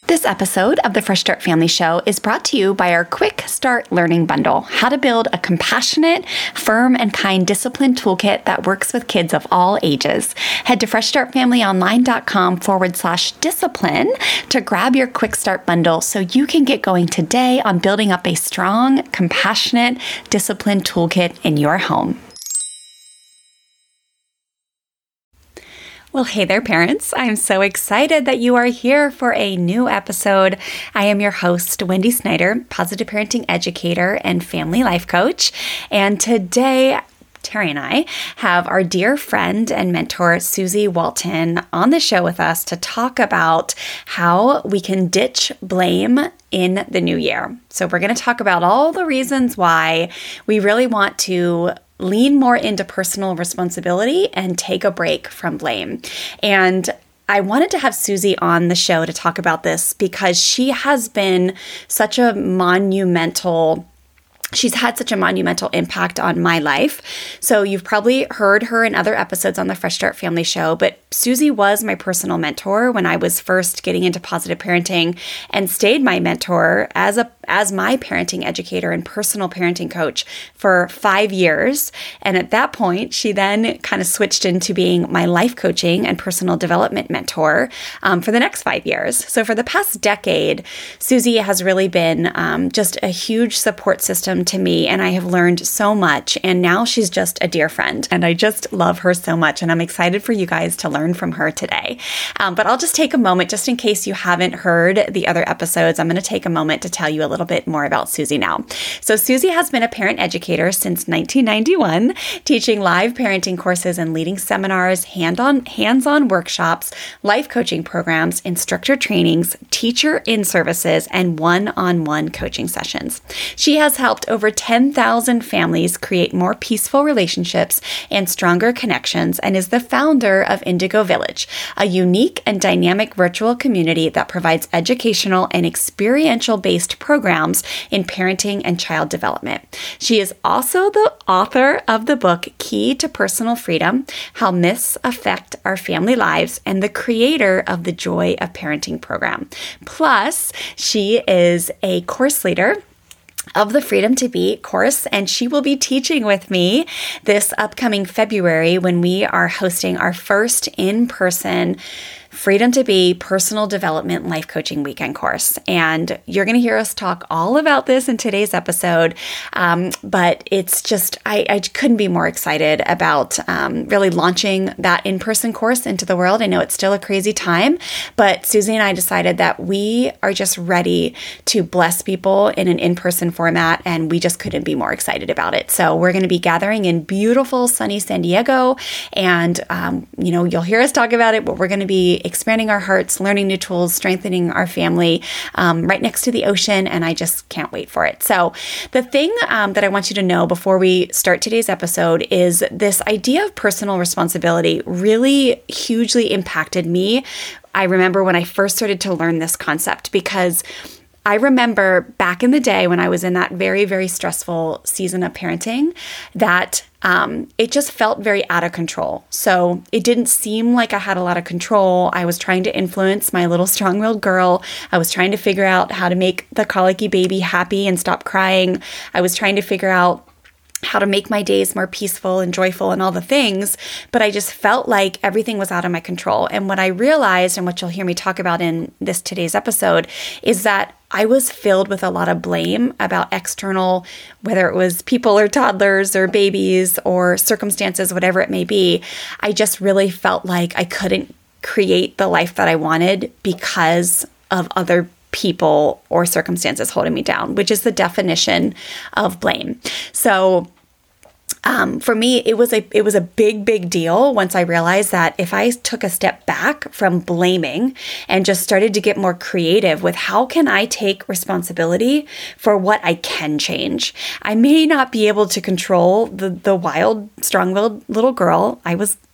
This episode of the Fresh Start Family Show is brought to you by our Quick Start Learning Bundle, how to build a compassionate, firm, and kind discipline toolkit that works with kids of all ages. Head to freshstartfamilyonline.com/discipline to grab your Quick Start Bundle so you can get going today on building up a strong, compassionate discipline toolkit in your home. Well, hey there, parents. I'm so excited that you are here for a new episode. I am your host, Wendy Snyder, positive parenting educator and family life coach. And today, Terry and I have our dear friend and mentor, Susie Walton, on the show with us to talk about how we can ditch blame in the new year. So we're going to talk about all the reasons why we really want to lean more into personal responsibility and take a break from blame. And I wanted to have Susie on the show to talk about this because she's had such a monumental impact on my life. So you've probably heard her in other episodes on the Fresh Start Family Show, but Susie was my personal mentor when I was first getting into positive parenting and stayed my mentor as my parenting educator and personal parenting coach for 5 years. And at that point, she then kind of switched into being my life coaching and personal development mentor for the next 5 years. So for the past decade, Susie has really been just a huge support system to me, and I have learned so much. And now she's just a dear friend, and I just love her so much. And I'm excited for you guys to learn from her today. But I'll just take a moment, just in case you haven't heard the other episodes, I'm going to take a moment to tell you a little bit more about Susie now. So Susie has been a parent educator since 1991, teaching live parenting courses and leading seminars, hands-on workshops, life coaching programs, instructor trainings, teacher in-services, and one-on-one coaching sessions. She has helped over 10,000 families create more peaceful relationships and stronger connections, and is the founder of Indigo Village, a unique and dynamic virtual community that provides educational and experiential-based programs in parenting and child development. She is also the author of the book Key to Personal Freedom: How Myths Affect Our Family Lives, and the creator of the Joy of Parenting program. Plus, she is a course leader of the Freedom to Be course, and she will be teaching with me this upcoming February when we are hosting our first in-person Freedom to Be personal development life coaching weekend course. And you're going to hear us talk all about this in today's episode. But it's just, I couldn't be more excited about really launching that in-person course into the world. I know it's still a crazy time, but Susie and I decided that we are just ready to bless people in an in-person format, and we just couldn't be more excited about it. So we're going to be gathering in beautiful, sunny San Diego, and you'll hear us talk about it, but we're going to be expanding our hearts, learning new tools, strengthening our family right next to the ocean, and I just can't wait for it. So the thing that I want you to know before we start today's episode is this idea of personal responsibility really hugely impacted me. I remember when I first started to learn this concept, because I remember back in the day when I was in that very, very stressful season of parenting that it just felt very out of control. So it didn't seem like I had a lot of control. I was trying to influence my little strong-willed girl. I was trying to figure out how to make the colicky baby happy and stop crying. I was trying to figure out how to make my days more peaceful and joyful and all the things, but I just felt like everything was out of my control. And what I realized, and what you'll hear me talk about in today's episode, is that I was filled with a lot of blame about external, whether it was people or toddlers or babies or circumstances, whatever it may be. I just really felt like I couldn't create the life that I wanted because of other people or circumstances holding me down, which is the definition of blame. So for me, it was a big deal once I realized that if I took a step back from blaming and just started to get more creative with how can I take responsibility for what I can change. I may not be able to control the wild, strong-willed little girl. I was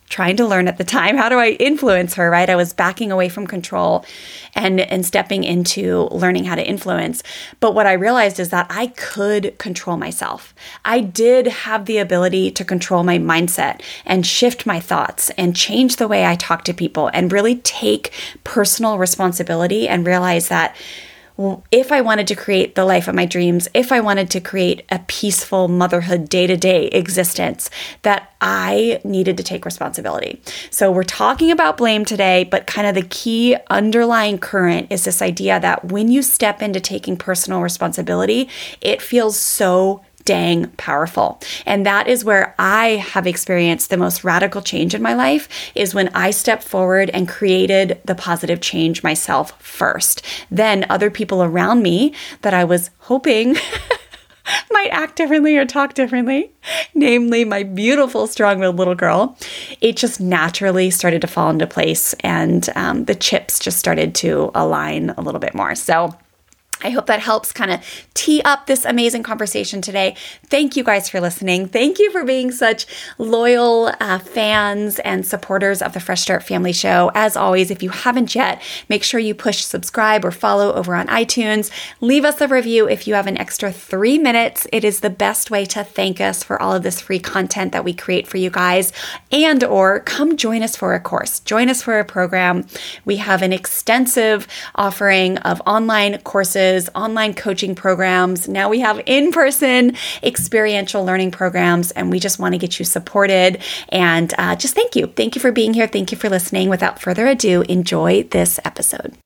trying to learn at the time. How do I influence her, right? I was backing away from control and stepping into learning how to influence. But what I realized is that I could control myself. I did have the ability to control my mindset and shift my thoughts and change the way I talk to people and really take personal responsibility and realize that if I wanted to create the life of my dreams, if I wanted to create a peaceful motherhood day-to-day existence, that I needed to take responsibility. So we're talking about blame today, but kind of the key underlying current is this idea that when you step into taking personal responsibility, it feels so dang powerful. And that is where I have experienced the most radical change in my life, is when I stepped forward and created the positive change myself first. Then other people around me that I was hoping might act differently or talk differently, namely my beautiful, strong-willed little girl, it just naturally started to fall into place, and the chips just started to align a little bit more. So I hope that helps kind of tee up this amazing conversation today. Thank you guys for listening. Thank you for being such loyal fans and supporters of the Fresh Start Family Show. As always, if you haven't yet, make sure you push subscribe or follow over on iTunes. Leave us a review if you have an extra 3 minutes. It is the best way to thank us for all of this free content that we create for you guys. And or come join us for a course. Join us for a program. We have an extensive offering of online courses, online coaching programs. Now we have in-person experiential learning programs, and we just want to get you supported. And just thank you. Thank you for being here. Thank you for listening. Without further ado, enjoy this episode.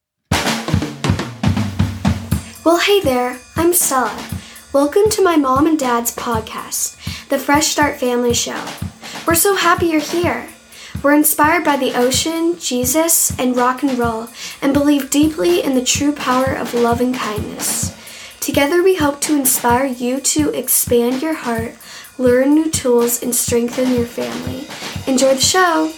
Well, hey there. I'm Stella. Welcome to my mom and dad's podcast, the Fresh Start Family Show. We're so happy you're here. We're inspired by the ocean, Jesus, and rock and roll, and believe deeply in the true power of love and kindness. Together we hope to inspire you to expand your heart, learn new tools, and strengthen your family. Enjoy the show!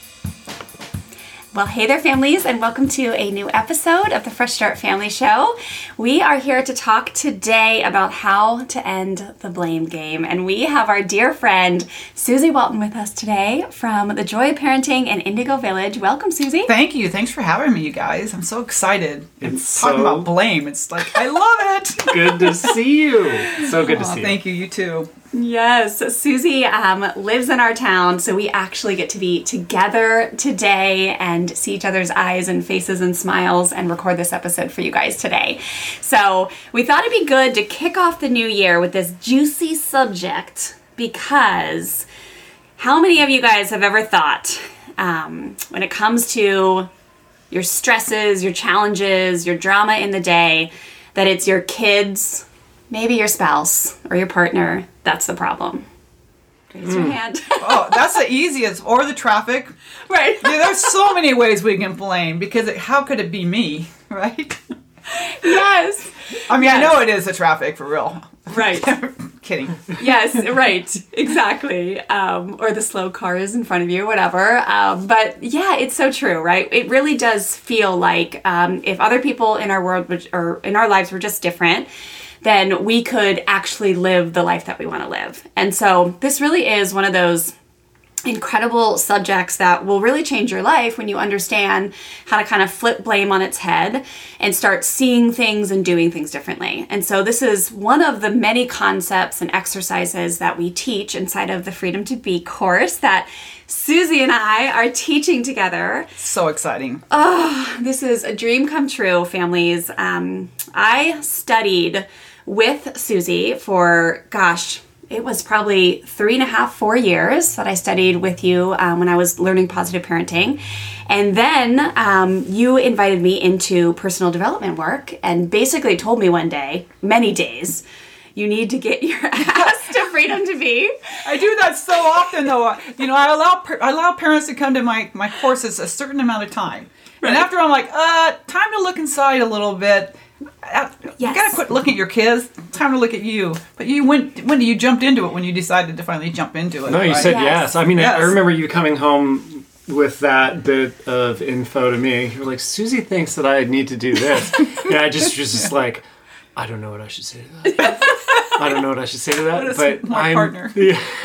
Well, hey there, families, and welcome to a new episode of the Fresh Start Family Show. We are here to talk today about how to end the blame game, and we have our dear friend Susie Walton with us today from the Joy of Parenting and Indigo Village. Welcome, Susie. Thank you. Thanks for having me, you guys. I'm so excited. It's talking about blame. It's like, I love it. Good to see you. So good to see you. Thank you. You too. Yes, Susie lives in our town, so we actually get to be together today and see each other's eyes and faces and smiles and record this episode for you guys today. So we thought it'd be good to kick off the new year with this juicy subject, because how many of you guys have ever thought when it comes to your stresses, your challenges, your drama in the day, that it's your kids, maybe your spouse or your partner, that's the problem? Raise your hand. Oh, that's the easiest. Or the traffic. Right. Yeah, there's so many ways we can blame, because how could it be me, right? Yes. I mean, yes. I know it is the traffic, for real. Right. Kidding. Yes, right. Exactly. Or the slow cars in front of you, whatever. But yeah, it's so true, right? It really does feel like if other people in our world or in our lives were just different, then we could actually live the life that we want to live. And so this really is one of those incredible subjects that will really change your life when you understand how to kind of flip blame on its head and start seeing things and doing things differently. And so this is one of the many concepts and exercises that we teach inside of the Freedom to Be course that Susie and I are teaching together. So exciting. Oh, this is a dream come true, families. I studied with Susie for, it was probably 3.5, 4 years that I studied with you when I was learning positive parenting. And then you invited me into personal development work and basically told me one day, many days, you need to get your ass to Freedom to Be. I do that so often, though. You know, I allow parents to come to my courses a certain amount of time. Right. And after I'm like, time to look inside a little bit. Yes. You gotta quit looking at your kids. Time to look at you. But when did you jump into it? When you decided to finally jump into it? No, you right? said yes. I mean, yes. I remember you coming home with that bit of info to me. You were like, Susie thinks that I need to do this. And I just was just like, I don't know what I should say to that. I don't know what I should say to that. But my partner. Yeah.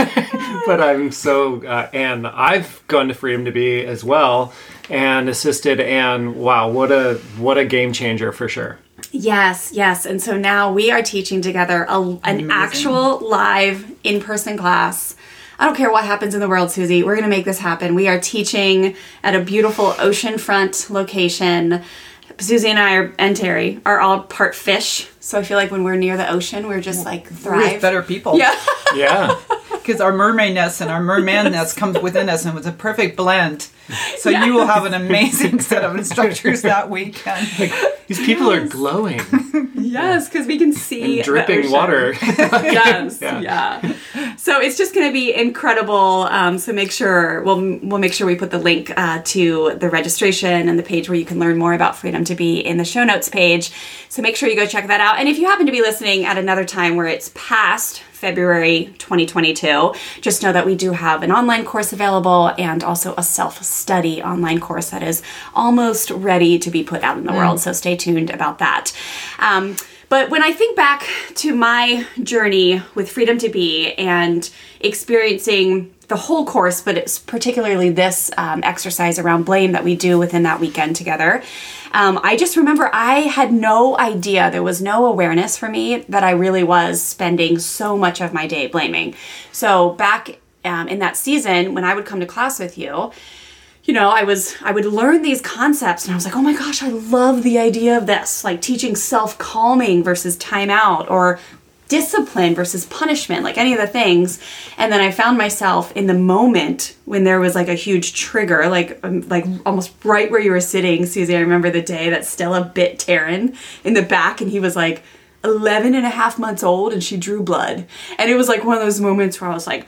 But I'm so, and I've gone to Freedom to Be as well and assisted, and wow, what a game changer for sure. Yes. And so now we are teaching together an actual live in-person class. I don't care what happens in the world, Susie. We're going to make this happen. We are teaching at a beautiful oceanfront location. Susie and Terry are all part fish. So I feel like when we're near the ocean, we're just like thrive. We're just better people. Yeah. Yeah. Because our mermaidness and our merman-ness comes within us, and it's a perfect blend. So you will have an amazing set of instructors that weekend. These people are glowing. Yes, because we can see and dripping the ocean. water. Yes, yeah. So it's just going to be incredible. So make sure we'll make sure we put the link to the registration and the page where you can learn more about Freedom to Be in the show notes page. So make sure you go check that out. And if you happen to be listening at another time where it's past February 2022, just know that we do have an online course available and also a self-study online course that is almost ready to be put out in the world. So stay tuned about that. But when I think back to my journey with Freedom to Be and experiencing the whole course, but it's particularly this exercise around blame that we do within that weekend together, I just remember I had no idea, there was no awareness for me that I really was spending so much of my day blaming. So back in that season, when I would come to class with you, I would learn these concepts and I was like, oh my gosh, I love the idea of this, like teaching self-calming versus timeout, or discipline versus punishment, like any of the things. And then I found myself in the moment when there was like a huge trigger, like almost right where you were sitting, Susie. I remember the day that Stella bit Taryn in the back, and he was like 11 and a half months old and she drew blood. And it was like one of those moments where I was like,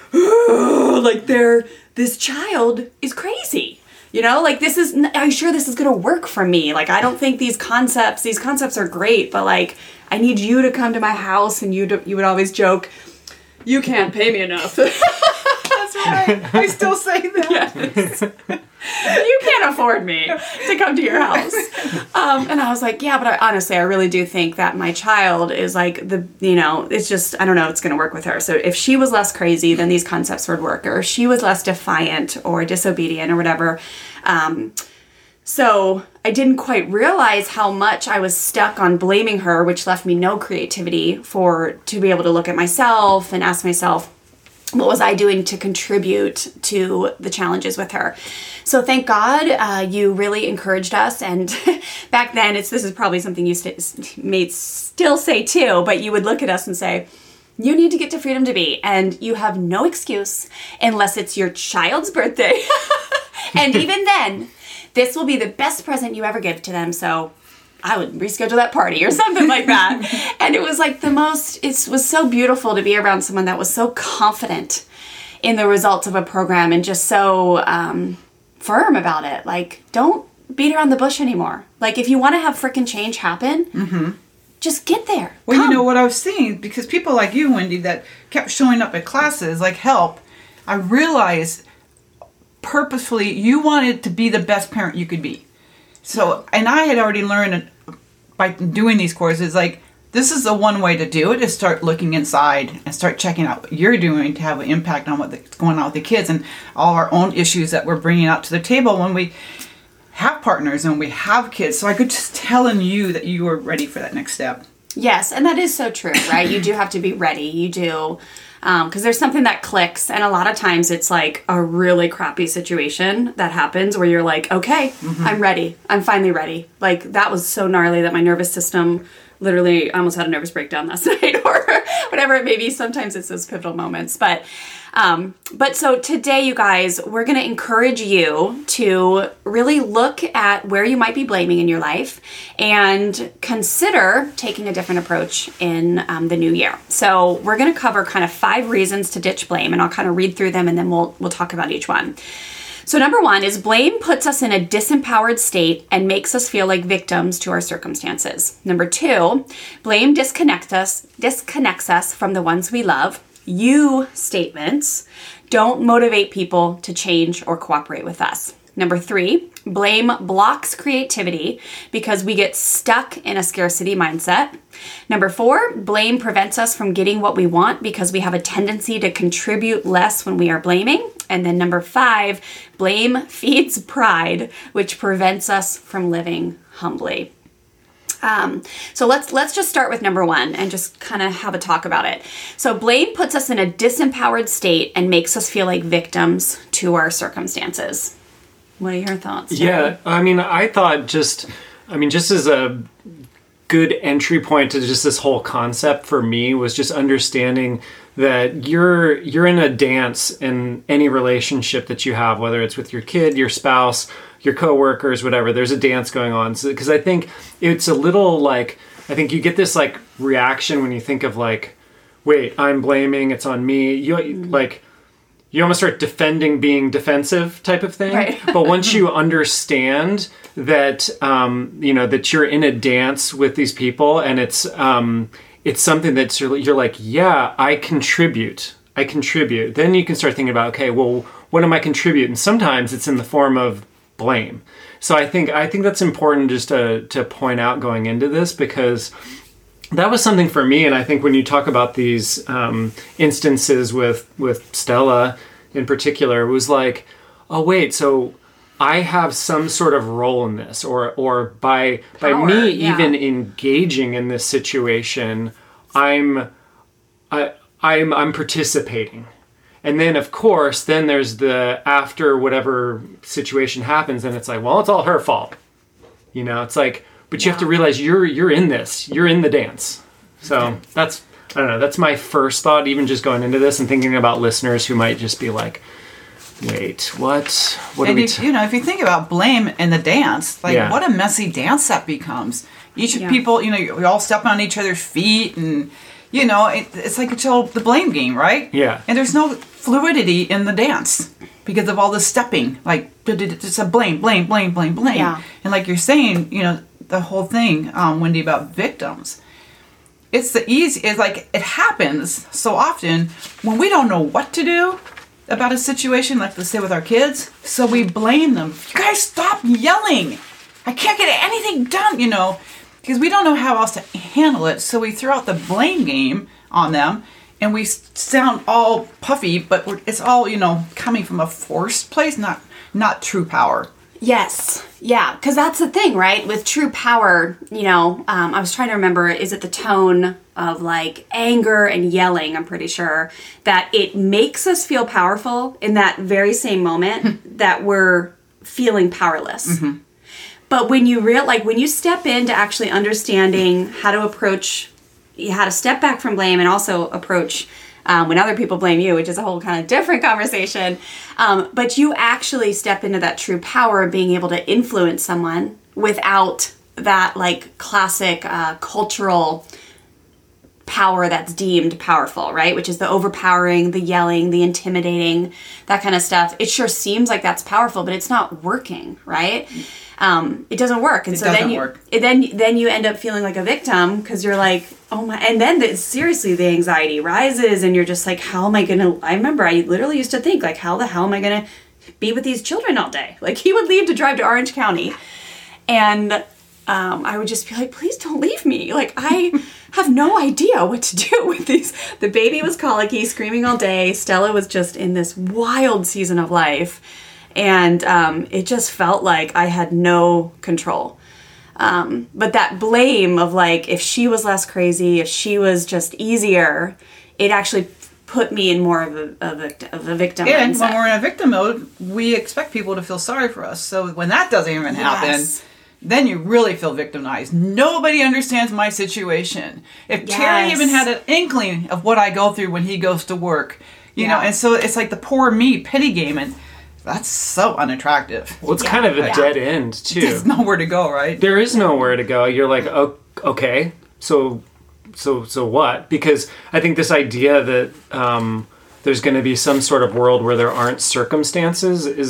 like this child is crazy. I'm sure this is going to work for me. Like, I don't think these concepts are great, but like, I need you to come to my house, and you would always joke, you can't pay me enough. That's right. I still say that. Yes. You can't afford me to come to your house. And I was like, yeah, but honestly, I really do think that my child is like it's just, I don't know, it's going to work with her. So if she was less crazy, then these concepts would work, or if she was less defiant or disobedient or whatever. So I didn't quite realize how much I was stuck on blaming her, which left me no creativity to be able to look at myself and ask myself, what was I doing to contribute to the challenges with her? So thank God you really encouraged us. And back then, this is probably something you may still say too, but you would look at us and say, you need to get to Freedom to Be, and you have no excuse unless it's your child's birthday. And even then, this will be the best present you ever give to them. So I would reschedule that party or something like that. And it was like it was so beautiful to be around someone that was so confident in the results of a program and just so firm about it. Like, don't beat around the bush anymore. Like, if you want to have frickin' change happen, just get there. Well, Come. you know what I was seeing, because people like you, Wendy, that kept showing up at classes like help, I realized purposefully you wanted to be the best parent you could be. So, and I had already learned by doing these courses, like, this is the one way to do it, is start looking inside and start checking out what you're doing to have an impact on what's going on with the kids and all our own issues that we're bringing out to the table when we have partners and we have kids. So I could just tell in you that you were ready for that next step. Yes, and that is so true, right? You do have to be ready. You do. Because there's something that clicks, and a lot of times it's like a really crappy situation that happens where you're like, okay, I'm ready. I'm finally ready. Like, that was so gnarly that my nervous system literally, I almost had a nervous breakdown last night, or whatever it may be. Sometimes it's those pivotal moments. But so today, you guys, we're going to encourage you to really look at where you might be blaming in your life and consider taking a different approach in the new year. So we're going to cover kind of 5 reasons to ditch blame, and I'll kind of read through them and then we'll talk about each one. So number 1 is blame puts us in a disempowered state and makes us feel like victims to our circumstances. Number 2, blame disconnects us from the ones we love. You statements don't motivate people to change or cooperate with us. Number 3, blame blocks creativity because we get stuck in a scarcity mindset. Number 4, blame prevents us from getting what we want because we have a tendency to contribute less when we are blaming. And then number 5, blame feeds pride, which prevents us from living humbly. So let's just start with number 1 and just kind of have a talk about it. So blame puts us in a disempowered state and makes us feel like victims to our circumstances. What are your thoughts, Jerry? Yeah, I mean, I thought just as a good entry point to just this whole concept for me was just understanding that you're in a dance in any relationship that you have, whether it's with your kid, your spouse, your coworkers, whatever. There's a dance going on. Because I think it's a little like, I think you get this like reaction when you think of like, wait, I'm blaming, it's on me. You almost start defending being defensive type of thing. Right. But once you understand that, that you're in a dance with these people and it's something that's you're like, yeah, I contribute. Then you can start thinking about, okay, well, what am I contributing? And sometimes it's in the form of blame. So I think that's important just to point out going into this, because that was something for me. And I think when you talk about these instances with Stella in particular, it was like, oh wait, so I have some sort of role in this, or by me even engaging in this situation, I'm participating. And then of course, then there's the after whatever situation happens, and it's like, well, it's all her fault. It's like, but you have to realize you're in this, you're in the dance. So that's, I don't know, that's my first thought, even just going into this and thinking about listeners who might just be like, wait, what and if you think about blame and the dance, what a messy dance that becomes. People, we all step on each other's feet, and it's like it's all the blame game, right? Yeah. And there's no fluidity in the dance because of all the stepping. Like, it's a blame. Yeah. And like you're saying, the whole thing, Wendy, about victims. It's like it happens so often when we don't know what to do about a situation, like let's say with our kids. So we blame them. You guys stop yelling. I can't get anything done, because we don't know how else to handle it. So we throw out the blame game on them, and we sound all puffy, but it's all, coming from a forced place, not true power. Yes. Yeah. Because that's the thing, right? With true power, I was trying to remember, is it the tone of like anger and yelling? I'm pretty sure that it makes us feel powerful in that very same moment that we're feeling powerless. Mm-hmm. But when you step into actually understanding how to step back from blame and also approach when other people blame you, which is a whole kind of different conversation. But you actually step into that true power of being able to influence someone without that like classic cultural power that's deemed powerful, right? Which is the overpowering, the yelling, the intimidating, that kind of stuff. It sure seems like that's powerful, but it's not working, right? It doesn't work. And then you end up feeling like a victim because you're like, oh my, and then seriously, the anxiety rises and you're just like, how am I going to, I remember I literally used to think like, how the hell am I going to be with these children all day? Like he would leave to drive to Orange County and I would just be like, please don't leave me. Like I have no idea what to do with these. The baby was colicky, screaming all day. Stella was just in this wild season of life. And it just felt like I had no control. But that blame of like, if she was less crazy, if she was just easier, it actually put me in more of a victim and mindset. When we're in a victim mode, we expect people to feel sorry for us. So when that doesn't even happen, then you really feel victimized. Nobody understands my situation. If Terry even had an inkling of what I go through when he goes to work, you know, and so it's like the poor me pity game, and that's so unattractive. Well, it's kind of a dead end, too. There's nowhere to go, right? There is nowhere to go. You're like, oh, okay, so what? Because I think this idea that there's going to be some sort of world where there aren't circumstances is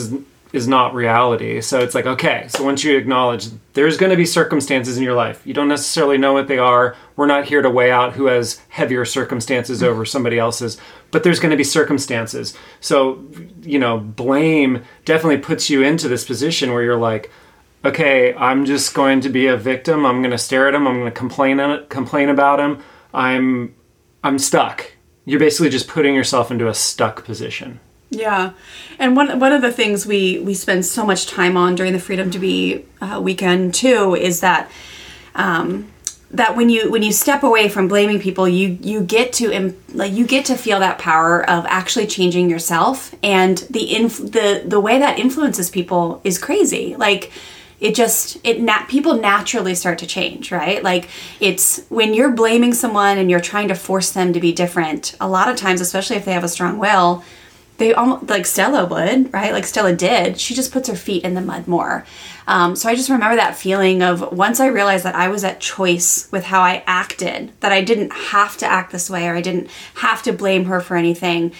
not reality. So it's like, okay, so once you acknowledge there's going to be circumstances in your life, you don't necessarily know what they are. We're not here to weigh out who has heavier circumstances over somebody else's, but there's going to be circumstances. So, blame definitely puts you into this position where you're like, okay, I'm just going to be a victim. I'm going to stare at him. I'm going to complain about him. I'm stuck. You're basically just putting yourself into a stuck position. Yeah. And one of the things we spend so much time on during the Freedom to Be weekend too is that that when you step away from blaming people, you get to feel that power of actually changing yourself, and the way that influences people is crazy. Like people naturally start to change, right? Like it's when you're blaming someone and you're trying to force them to be different, a lot of times, especially if they have a strong will, they almost, like Stella would, right? Like Stella did. She just puts her feet in the mud more. So I just remember that feeling of once I realized that I was at choice with how I acted, that I didn't have to act this way, or I didn't have to blame her for everything,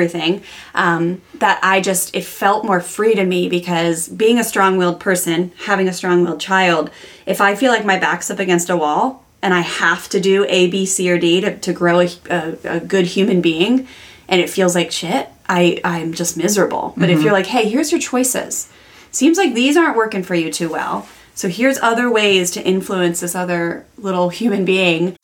that it felt more free to me, because being a strong-willed person, having a strong-willed child, if I feel like my back's up against a wall and I have to do A, B, C, or D to grow a good human being, and it feels like shit, I'm just miserable. But if you're like, hey, here's your choices. Seems like these aren't working for you too well. So here's other ways to influence this other little human being.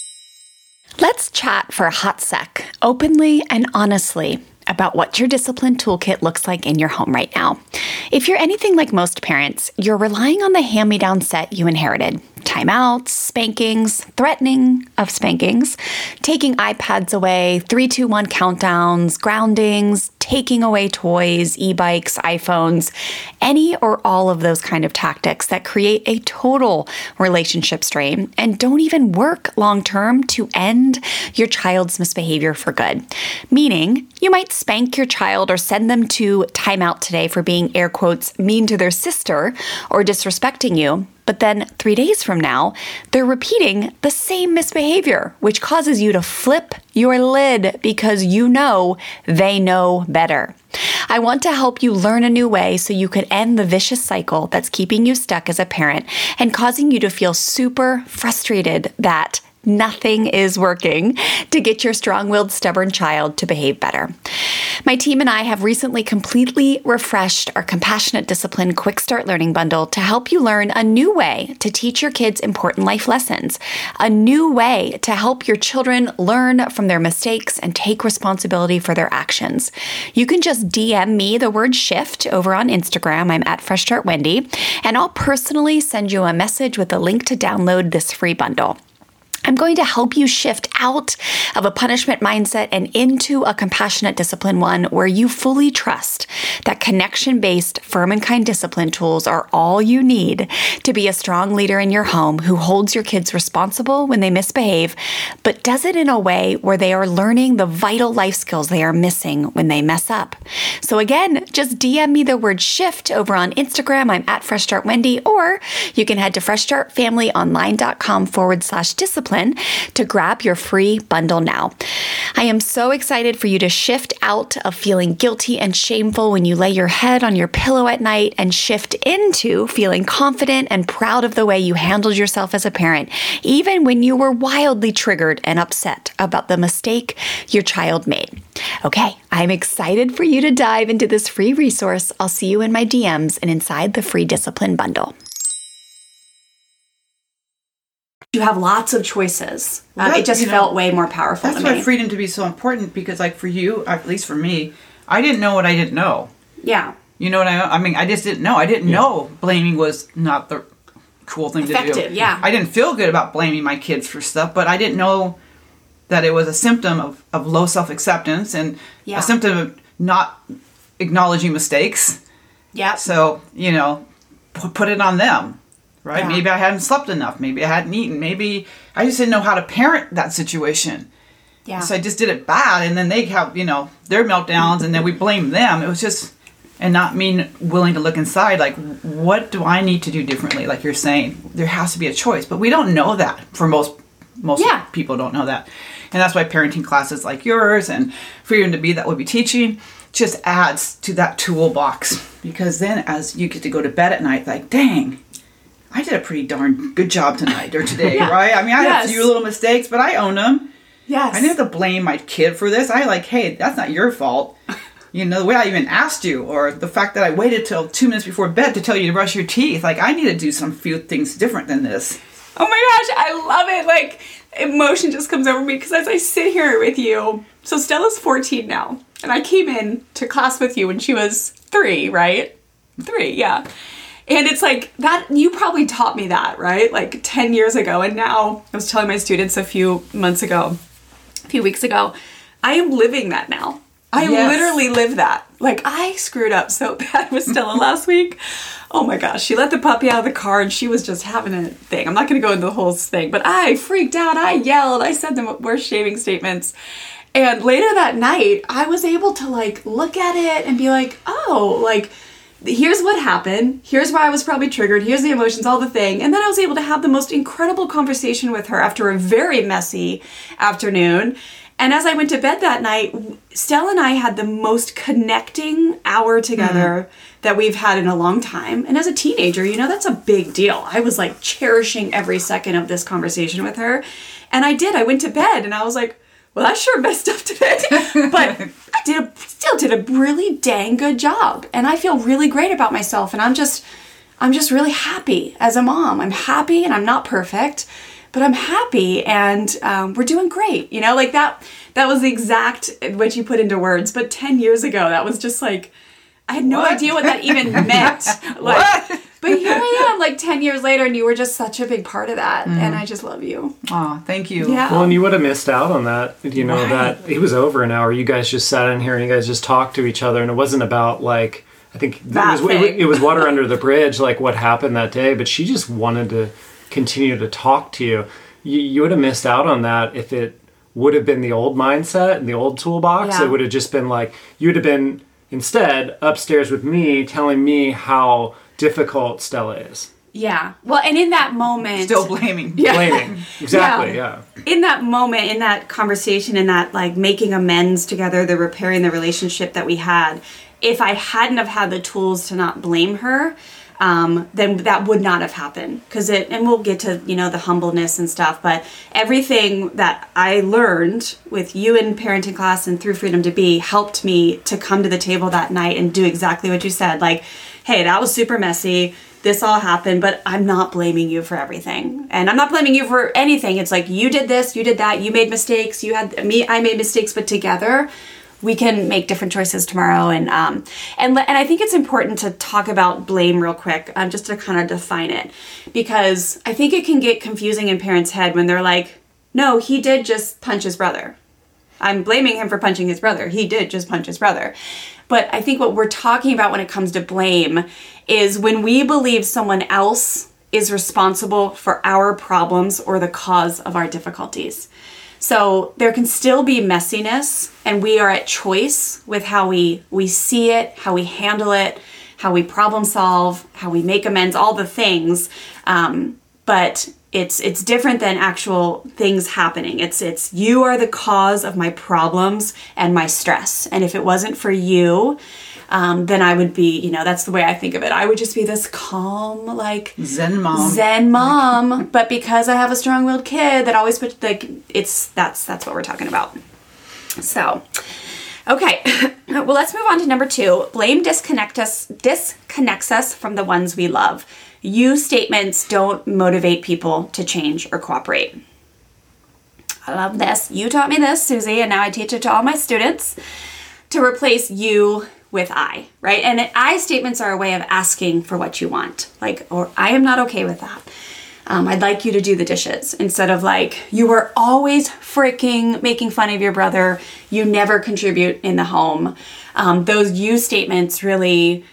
Let's chat for a hot sec, openly and honestly, about what your discipline toolkit looks like in your home right now. If you're anything like most parents, you're relying on the hand-me-down set you inherited. Timeouts, spankings, threatening of spankings, taking iPads away, 3-2-1 countdowns, groundings, taking away toys, e-bikes, iPhones, any or all of those kind of tactics that create a total relationship strain and don't even work long-term to end your child's misbehavior for good. Meaning, you might spank your child or send them to timeout today for being, air quotes, mean to their sister or disrespecting you. But then 3 days from now, they're repeating the same misbehavior, which causes you to flip your lid because you know they know better. I want to help you learn a new way so you could end the vicious cycle that's keeping you stuck as a parent and causing you to feel super frustrated that nothing is working to get your strong-willed, stubborn child to behave better. My team and I have recently completely refreshed our Compassionate Discipline Quick Start Learning Bundle to help you learn a new way to teach your kids important life lessons, a new way to help your children learn from their mistakes and take responsibility for their actions. You can just DM me the word SHIFT over on Instagram. I'm at Fresh Start Wendy, and I'll personally send you a message with a link to download this free bundle. I'm going to help you shift out of a punishment mindset and into a compassionate discipline one where you fully trust that connection-based, firm and kind discipline tools are all you need to be a strong leader in your home who holds your kids responsible when they misbehave, but does it in a way where they are learning the vital life skills they are missing when they mess up. So again, just DM me the word SHIFT over on Instagram. I'm at Fresh Start Wendy, or you can head to freshstartfamilyonline.com/discipline to grab your free bundle now. I am so excited for you to shift out of feeling guilty and shameful when you lay your head on your pillow at night and shift into feeling confident and proud of the way you handled yourself as a parent, even when you were wildly triggered and upset about the mistake your child made. Okay, I'm excited for you to dive into this free resource. I'll see you in my DMs and inside the free discipline bundle. You have lots of choices. It just felt way more powerful to me. That's why freedom to be so important, because like for you, at least for me, I didn't know what I didn't know. Yeah. You know what I mean? I just didn't know. I didn't know blaming was not the cool thing to do. Effective, yeah. I didn't feel good about blaming my kids for stuff, but I didn't know that it was a symptom of low self-acceptance and a symptom of not acknowledging mistakes. Yeah. So, put it on them. Right? Yeah. Maybe I hadn't slept enough. Maybe I hadn't eaten. Maybe I just didn't know how to parent that situation. Yeah. So I just did it bad. And then they have, their meltdowns, and then we blame them. It was just, and not me willing to look inside, like, what do I need to do differently? Like you're saying, there has to be a choice. But we don't know that. For most people don't know that. And that's why parenting classes like yours and Freedom to Be that we'll be teaching just adds to that toolbox, because then as you get to go to bed at night, like, dang, I did a pretty darn good job tonight or today, right? I mean, I had a few little mistakes, but I own them. Yes. I didn't have to blame my kid for this. I like, hey, that's not your fault. The way I even asked you, or the fact that I waited till 2 minutes before bed to tell you to brush your teeth. Like, I need to do some few things different than this. Oh my gosh, I love it. Like, emotion just comes over me because as I sit here with you, so Stella's 14 now, and I came in to class with you when she was 3, right? 3, yeah. And it's like that, you probably taught me that, right? Like 10 years ago. And now I was telling my students a few weeks ago, I am living that now. I literally live that. Like, I screwed up so bad with Stella last week. Oh my gosh. She let the puppy out of the car and she was just having a thing. I'm not going to go into the whole thing, but I freaked out. I yelled. I said the worst shaming statements. And later that night, I was able to like look at it and be like, oh, like, here's what happened. Here's why I was probably triggered. Here's the emotions, all the thing. And then I was able to have the most incredible conversation with her after a very messy afternoon. And as I went to bed that night, Stella and I had the most connecting hour together that we've had in a long time. And as a teenager, that's a big deal. I was like cherishing every second of this conversation with her. And I did. I went to bed and I was like, well, I sure messed up today, but I still did a really dang good job. And I feel really great about myself. And I'm just really happy as a mom. I'm happy and I'm not perfect, but I'm happy and we're doing great. Like that was the exact what you put into words. But 10 years ago, that was just like, I had no idea what that even meant. Like, but here I am, like 10 years later, and you were just such a big part of that. And I just love you. Oh, thank you. Yeah. Well, and you would have missed out on that, that it was over an hour. You guys just sat in here and you guys just talked to each other. And it wasn't about like, I think it was water under the bridge, like what happened that day. But she just wanted to continue to talk to you. You would have missed out on that if it would have been the old mindset and the old toolbox. Yeah. It would have just been like, you would have been instead upstairs with me telling me how difficult Stella is. Yeah. Well, and in that moment... Still blaming. Yeah. Blaming. Exactly, yeah. In that moment, in that conversation, in that like making amends together, the repairing the relationship that we had, if I hadn't have had the tools to not blame her, then that would not have happened. And we'll get to, the humbleness and stuff, but everything that I learned with you in parenting class and through Freedom to Be helped me to come to the table that night and do exactly what you said. Like, hey, that was super messy. This all happened, but I'm not blaming you for everything. And I'm not blaming you for anything. It's like, you did this, you did that, you made mistakes, I made mistakes, but together we can make different choices tomorrow. And I think it's important to talk about blame real quick, just to kind of define it, because I think it can get confusing in parents' head when they're like, no, he did just punch his brother. I'm blaming him for punching his brother. He did just punch his brother. But I think what we're talking about when it comes to blame is when we believe someone else is responsible for our problems or the cause of our difficulties. So there can still be messiness, and we are at choice with how we see it, how we handle it, how we problem solve, how we make amends, all the things. But it's different than actual things happening. It's you are the cause of my problems and my stress. And if it wasn't for you, then I would be, that's the way I think of it. I would just be this calm, like Zen mom. But because I have a strong-willed kid that always puts that's what we're talking about. So, okay. Well, let's move on to number 2. Blame disconnects us from the ones we love. You statements don't motivate people to change or cooperate. I love this. You taught me this, Susie, and now I teach it to all my students, to replace you with I, right? And I statements are a way of asking for what you want. Like, or I am not okay with that. I'd like you to do the dishes, instead of like, you were always freaking making fun of your brother. You never contribute in the home. Those you statements really,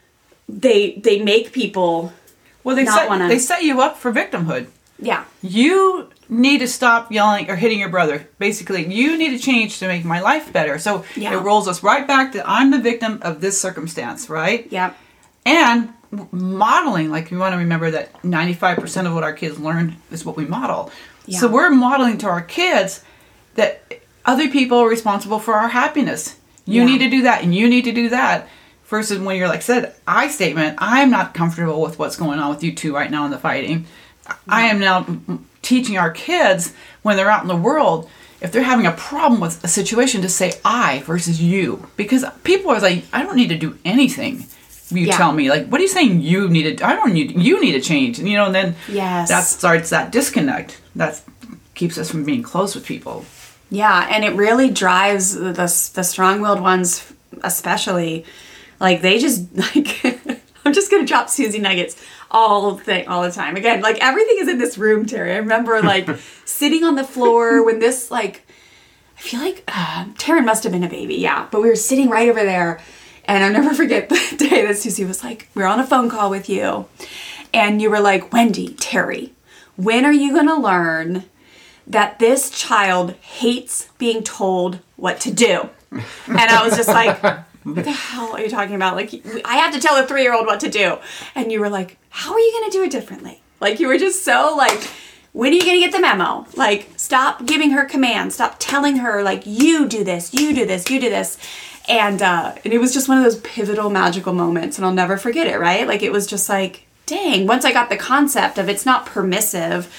they make people they set you up for victimhood. Yeah. You need to stop yelling or hitting your brother. Basically, you need to change to make my life better. So It rolls us right back to, I'm the victim of this circumstance, right? Yeah. And modeling, like, we want to remember that 95% of what our kids learn is what we model. Yeah. So we're modeling to our kids that other people are responsible for our happiness. You need to do that, and you need to do that. Versus when you're like said, I statement, I'm not comfortable with what's going on with you two right now in the fighting. I am now teaching our kids when they're out in the world, if they're having a problem with a situation, to say I versus you. Because people are like, I don't need to do anything. You tell me, like, what are you saying you need to, you need to change. And, and then that starts that disconnect. That keeps us from being close with people. Yeah, and it really drives the strong-willed ones especially. Like, they just, like, I'm just going to drop Susie nuggets all the time. Again, like, everything is in this room, Terry. I remember, like, sitting on the floor when this, like, I feel like Taryn must have been a baby, but we were sitting right over there. And I'll never forget the day that Susie was like, we're on a phone call with you. And you were like, Wendy, Terry, when are you going to learn that this child hates being told what to do? And I was just like, what the hell are you talking about? Like, I have to tell a 3-year-old what to do. And you were like, how are you going to do it differently? Like, you were just so like, when are you going to get the memo? Like, stop giving her commands. Stop telling her, like, you do this, you do this, you do this. And it was just one of those pivotal, magical moments. And I'll never forget it, right? Like, it was just like, dang, once I got the concept of it's not permissive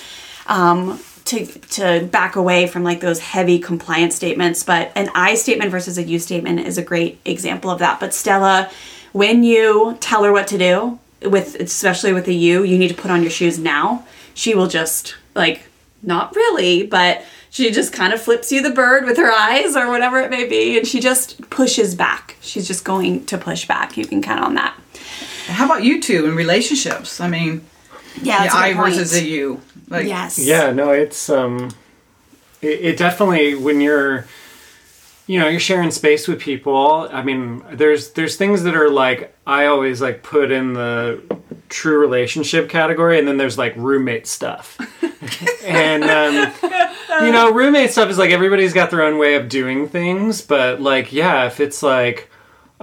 to back away from like those heavy compliance statements, but an I statement versus a you statement is a great example of that. But Stella, when you tell her what to do, especially with the you need to put on your shoes now, she will just like, not really, but she just kind of flips you the bird with her eyes or whatever it may be, and she just pushes back. She's just going to push back. You can count on that. How about you two in relationships? I mean, that's I versus a you. Like, yes. Yeah, no, it's it definitely, when you're sharing space with people. I mean, there's things that are like, I always like put in the true relationship category, and then there's like roommate stuff. And roommate stuff is like, everybody's got their own way of doing things, but like, if it's like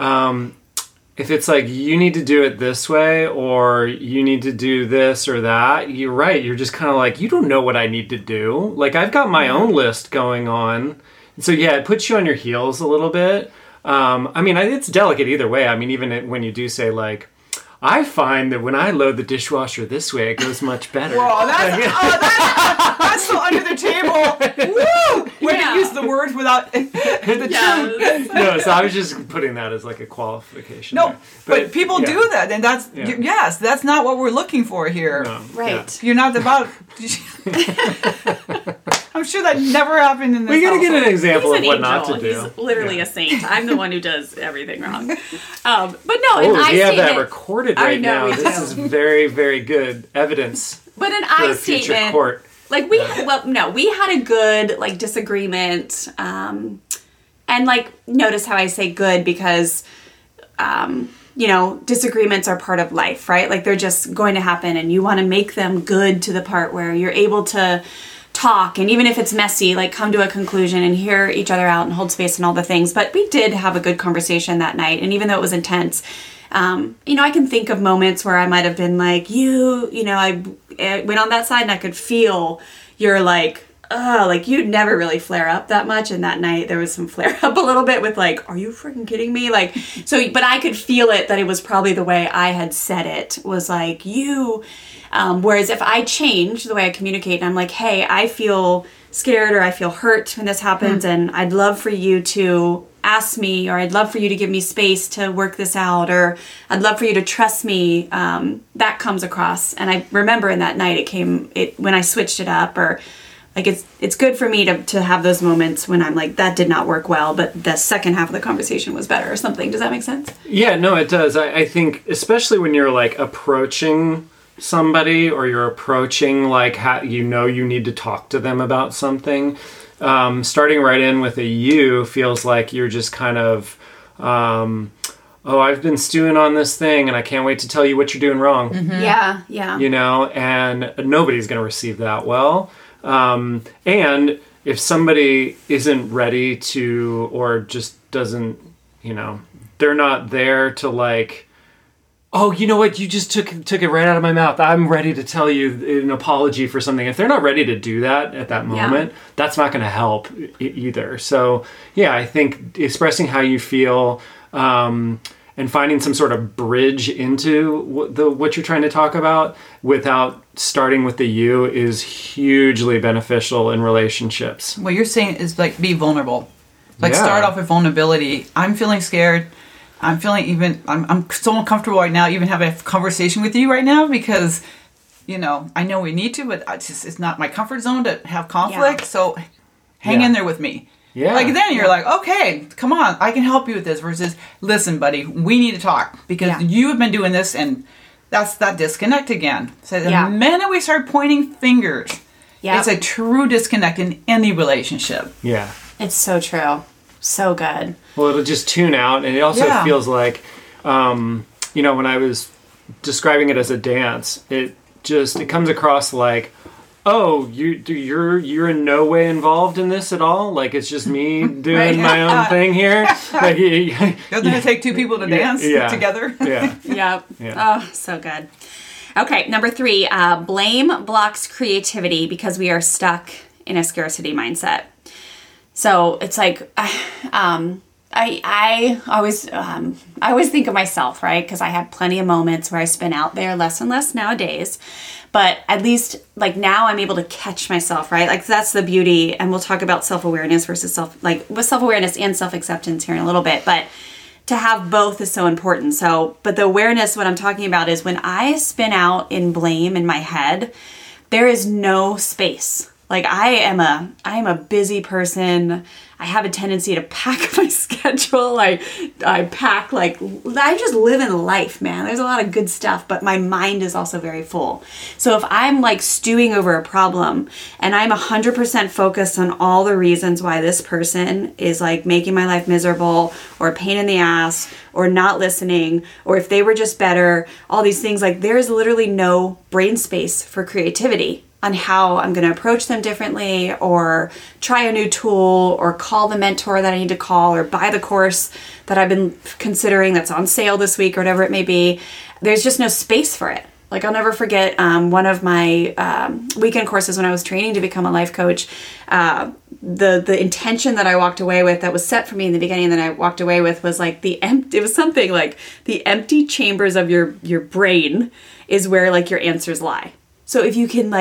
you need to do it this way, or you need to do this or that, you're right. You're just kind of like, you don't know what I need to do. Like, I've got my own list going on. And so, it puts you on your heels a little bit. I mean, it's delicate either way. I mean, even when you do say, like, I find that when I load the dishwasher this way, it goes much better. Whoa, that's so under the table. Woo! Way to use the words without the truth. No, so I was just putting that as like a qualification. No, but people do that, and that's yes, that's not what we're looking for here. No, right. You're not about. I'm sure that never happened in this. We gotta get an example He's of what an not angel. to do. He's literally a saint. I'm the one who does everything wrong. But no, we have that recorded right now. This is very, very good evidence. But an for I a future statement, court. like we had a good like disagreement, and like notice how I say good because, disagreements are part of life, right? Like they're just going to happen, and you want to make them good to the part where you're able to talk, and even if it's messy, like come to a conclusion and hear each other out and hold space and all the things. But we did have a good conversation that night, and even though it was intense, I can think of moments where I might have been like, I went on that side and I could feel you're like, like you'd never really flare up that much. And that night there was some flare up a little bit with like, are you freaking kidding me? Like, so, but I could feel it that it was probably the way I had said it was like whereas if I change the way I communicate and I'm like, hey, I feel scared or I feel hurt when this happens, and I'd love for you to ask me, or I'd love for you to give me space to work this out, or I'd love for you to trust me, that comes across. And I remember in that night when I switched it up, or like it's good for me to have those moments when I'm like, that did not work well, but the second half of the conversation was better or something. Does that make sense? Yeah, no, it does. I think especially when you're like approaching somebody, or you're approaching like how you need to talk to them about something, starting right in with a you feels like you're just kind of I've been stewing on this thing and I can't wait to tell you what you're doing wrong. Yeah and nobody's going to receive that well, and if somebody isn't ready to, or just doesn't, they're not there to like, oh, you know what? You just took it right out of my mouth. I'm ready to tell you an apology for something. If they're not ready to do that at that moment, that's not going to help either. So, yeah, I think expressing how you feel and finding some sort of bridge into what you're trying to talk about without starting with the you is hugely beneficial in relationships. What you're saying is like be vulnerable. Like start off with vulnerability. I'm feeling scared. I'm feeling I'm so uncomfortable right now, even having a conversation with you right now because, I know we need to, but it's not my comfort zone to have conflict. Yeah. So hang in there with me. Yeah. Like then you're like, okay, come on, I can help you with this versus, listen, buddy, we need to talk because you have been doing this and that's that disconnect again. So the minute we start pointing fingers, it's a true disconnect in any relationship. Yeah. It's so true. So good. Well, it'll just tune out, and it also feels like, when I was describing it as a dance, it comes across like, oh, you're in no way involved in this at all. Like it's just me doing my own thing here. Like, doesn't it take two people to dance together? Yeah. Yep. Yeah. Oh, so good. Okay, number 3, blame blocks creativity because we are stuck in a scarcity mindset. So it's like, I always think of myself, right? Because I have plenty of moments where I spin out there less and less nowadays. But at least like now I'm able to catch myself, right? Like that's the beauty. And we'll talk about self-awareness versus self-awareness and self-acceptance here in a little bit. But to have both is so important. So, but the awareness, what I'm talking about is when I spin out in blame in my head, there is no space. Like I am a busy person. I have a tendency to pack my schedule. I pack I just live in life, man. There's a lot of good stuff, but my mind is also very full. So if I'm like stewing over a problem and I'm 100% focused on all the reasons why this person is like making my life miserable or a pain in the ass or not listening, or if they were just better, all these things, like there's literally no brain space for creativity on how I'm going to approach them differently or try a new tool or call the mentor that I need to call or buy the course that I've been considering that's on sale this week or whatever it may be. There's just no space for it. Like I'll never forget one of my weekend courses when I was training to become a life coach. The intention that I walked away with that was set for me in the beginning that I walked away with was like it was something like the empty chambers of your brain is where like your answers lie. So if you can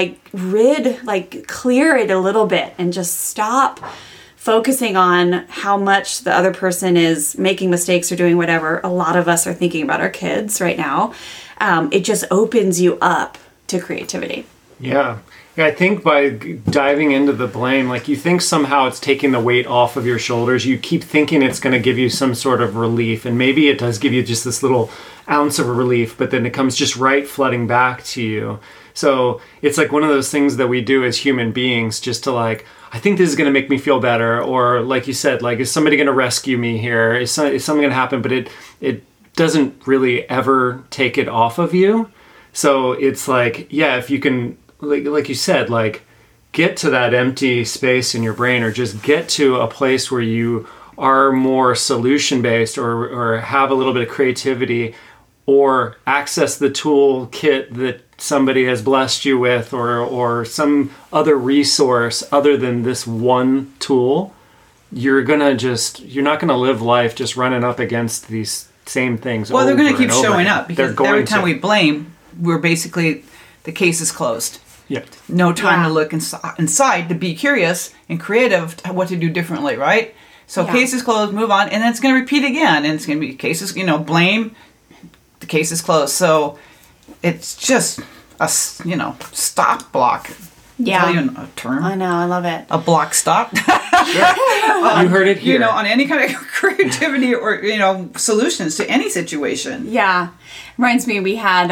clear it a little bit and just stop focusing on how much the other person is making mistakes or doing whatever, a lot of us are thinking about our kids right now. It just opens you up to creativity. Yeah. I think by diving into the blame, like you think somehow it's taking the weight off of your shoulders. You keep thinking it's going to give you some sort of relief. And maybe it does give you just this little ounce of a relief, but then it comes just right flooding back to you. So it's like one of those things that we do as human beings just to like, I think this is going to make me feel better. Or like you said, like, is somebody going to rescue me here? Is something going to happen? But it doesn't really ever take it off of you. So it's like, yeah, if you can, like you said, like get to that empty space in your brain or just get to a place where you are more solution-based or have a little bit of creativity or access the toolkit that somebody has blessed you with or some other resource other than this one tool, you're not gonna live life just running up against these same things. Well, they're gonna keep showing up because every time we blame, we're basically, the case is closed. Yeah. No time to look inside to be curious and creative to what to do differently, right? So case is closed, move on, and then it's gonna repeat again, and it's gonna be cases, blame, the case is closed. So it's just a, stop block. Yeah. Is that even a term? I know, I love it. A block stop. You heard it here. On any kind of creativity or, solutions to any situation. Yeah. Reminds me, we had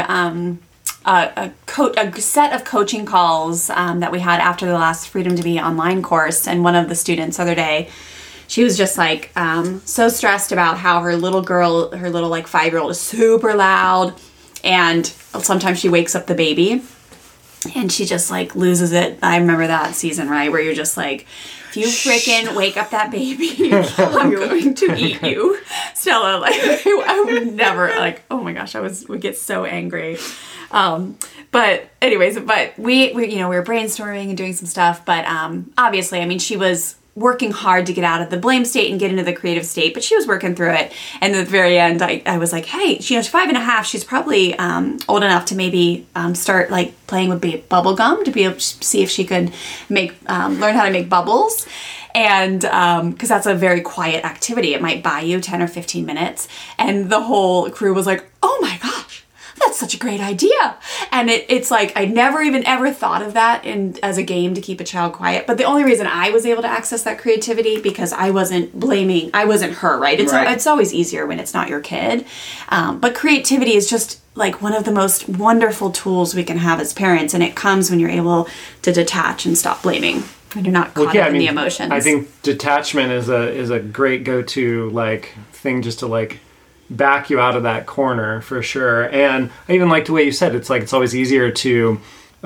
a set of coaching calls that we had after the last Freedom to Be online course. And one of the students the other day, she was just like so stressed about how her little 5-year-old is super loud. And sometimes she wakes up the baby and she just like loses it. I remember that season, right? Where you're just like if you freaking wake up that baby, I'm going to eat you. Stella, like, I would never, like, oh my gosh, would get so angry. But anyways, we were brainstorming and doing some stuff, but obviously, I mean, she was working hard to get out of the blame state and get into the creative state, but she was working through it. And at the very end, I was like, hey, she's 5.5. She's probably old enough to maybe start like playing with bubble gum to be able to see if she could learn how to make bubbles. And because that's a very quiet activity. It might buy you 10 or 15 minutes. And the whole crew was like, oh my gosh, that's such a great idea. And it's like, I never even ever thought of that as a game to keep a child quiet. But the only reason I was able to access that creativity because I wasn't her, right? It's always easier when it's not your kid. But creativity is just like one of the most wonderful tools we can have as parents. And it comes when you're able to detach and stop blaming. When you're not caught up in the emotions. I think detachment is a great go-to like thing just to like back you out of that corner for sure. And I even like the way you said it's like it's always easier to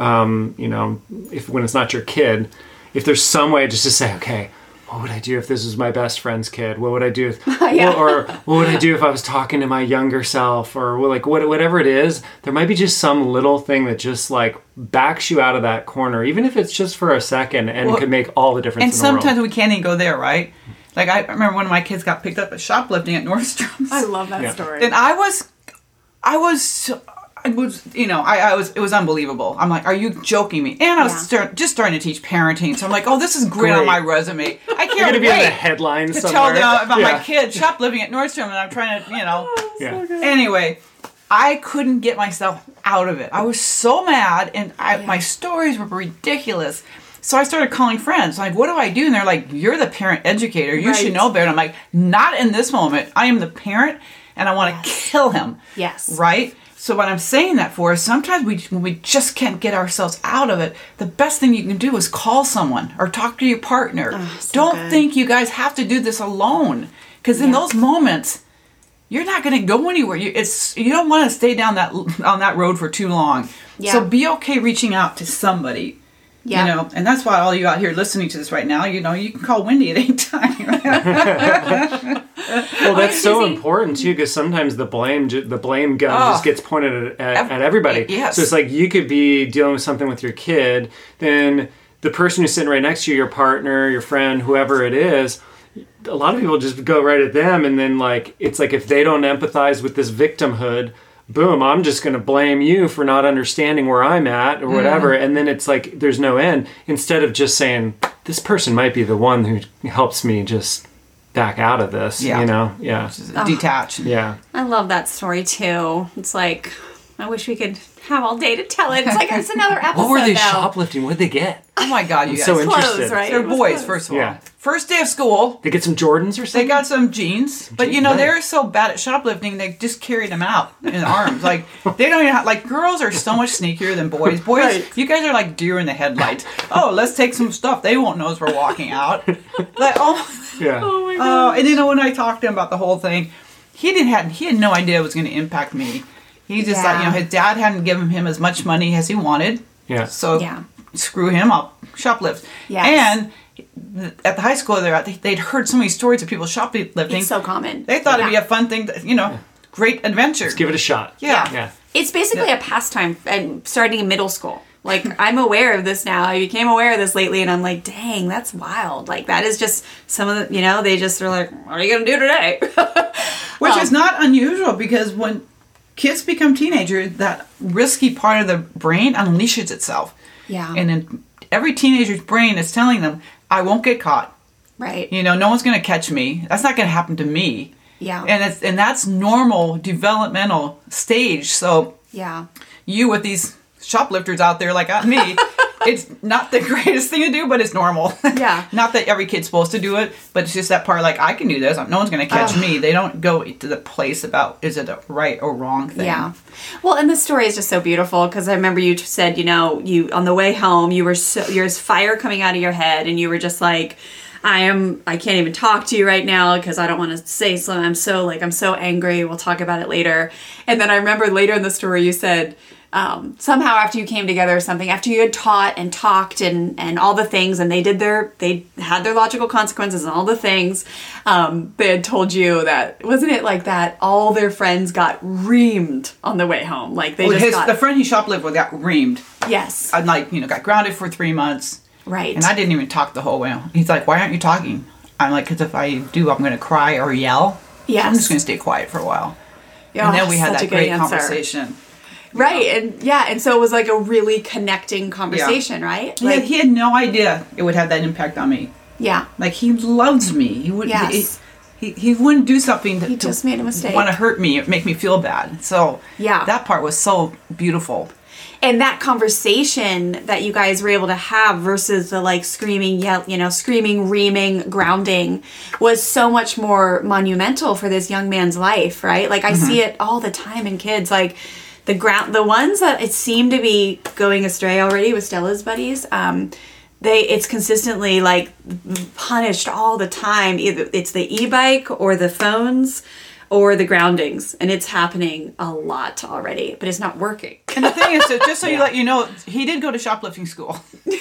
if when it's not your kid, if there's some way just to say, okay, what would I do if this was my best friend's kid? What would I do if, or what would I do if I was talking to my younger self, or like whatever it is? There might be just some little thing that just like backs you out of that corner, even if it's just for a second, and could make all the difference. And in the world. sometimes we can't even go there, right? Like I remember one of my kids got picked up at shoplifting at Nordstrom's. I love that story. And it was unbelievable. I'm like, are you joking me? And I was just starting to teach parenting. So I'm like, oh, this is great on my resume. I can't You're gonna be wait in the headlines to somewhere. tell them about my kid shoplifting at Nordstrom, and I'm trying to, Anyway, I couldn't get myself out of it. I was so mad, and my stories were ridiculous. So I started calling friends. Like, what do I do? And they're like, you're the parent educator. You should know better. And I'm like, not in this moment. I am the parent, and I want to kill him. Yes. Right? So what I'm saying that for is sometimes when we just can't get ourselves out of it, the best thing you can do is call someone or talk to your partner. Don't think you guys have to do this alone. Because in those moments, you're not going to go anywhere. You don't want to stay down on that road for too long. Yeah. So be okay reaching out to somebody. Yeah. And that's why all you out here listening to this right now, you can call Wendy at any time. Well, that's so important too, because sometimes the blame gun just gets pointed at everybody. Yes. So it's like you could be dealing with something with your kid, then the person who's sitting right next to you, your partner, your friend, whoever it is, a lot of people just go right at them, and then like it's like if they don't empathize with this victimhood, boom, I'm just going to blame you for not understanding where I'm at or whatever. And then it's like there's no end. Instead of just saying, this person might be the one who helps me just back out of this, detach. Yeah. I love that story too. It's like, I wish we could have all day to tell it. It's like, it's another episode. What were they shoplifting? What did they get? Oh my God, you guys. So interested. Clothes, right? They're boys, first of all. Yeah. First day of school. They get some Jordans or something? They got some jeans. But they're so bad at shoplifting, they just carried them out in arms. Like, they don't even have, like, girls are so much sneakier than boys. Boys, you guys are like deer in the headlights. Oh, let's take some stuff. They won't know as we're walking out. Like, Yeah. Oh my God. And when I talked to him about the whole thing, he had no idea it was going to impact me. He just thought, his dad hadn't given him as much money as he wanted. Yeah. So screw him, I'll shoplift. Yes. And at the high school they'd heard so many stories of people shoplifting. It's so common. They thought it'd be a fun thing, great adventure. Let's give it a shot. Yeah. It's basically a pastime, and starting in middle school. Like, I'm aware of this now. I became aware of this lately, and I'm like, dang, that's wild. Like, that is just some of the, they just are like, what are you going to do today? Which is not unusual, because when kids become teenagers, that risky part of the brain unleashes itself. Yeah. And then every teenager's brain is telling them, I won't get caught. Right. No one's going to catch me. That's not going to happen to me. Yeah. And that's normal developmental stage. So you with these shoplifters out there like me, it's not the greatest thing to do, but it's normal. Yeah. Not that every kid's supposed to do it, but it's just that part like, I can do this. No one's going to catch me. They don't go to the place about, is it a right or wrong thing? Yeah. Well, and the story is just so beautiful, because I remember you said, you on the way home, there's fire coming out of your head, and you were just like, I can't even talk to you right now because I don't want to say something. I'm so angry. We'll talk about it later. And then I remember later in the story you said somehow after you came together or something, after you had taught and talked and all the things, and they had their logical consequences and all the things, they had told you that, wasn't it like that all their friends got reamed on the way home? Like the friend he shoplifted with got reamed. Yes. And got grounded for 3 months. Right. And I didn't even talk the whole way. He's like, why aren't you talking? I'm like, because if I do, I'm going to cry or yell. Yes. So I'm just going to stay quiet for a while. Oh, and then we had such a that good great answer. conversation. Right. And so it was like a really connecting conversation, right? Like, He had no idea it would have that impact on me. yeah. Like, he loves me. He would. Yes. He wouldn't do something He just made a mistake. want to hurt me, make me feel bad. So Yeah. that part was so beautiful. And that conversation that you guys were able to have versus the like screaming, screaming, reaming, grounding was so much more monumental for this young man's life, right? Like I see it all the time in kids, like the ones that it seemed to be going astray already with Stella's buddies, it's consistently like punished all the time. Either it's the e-bike or the phones or the groundings, and it's happening a lot already, but it's not working. And the thing is, just so you let you know, he did go to shoplifting school.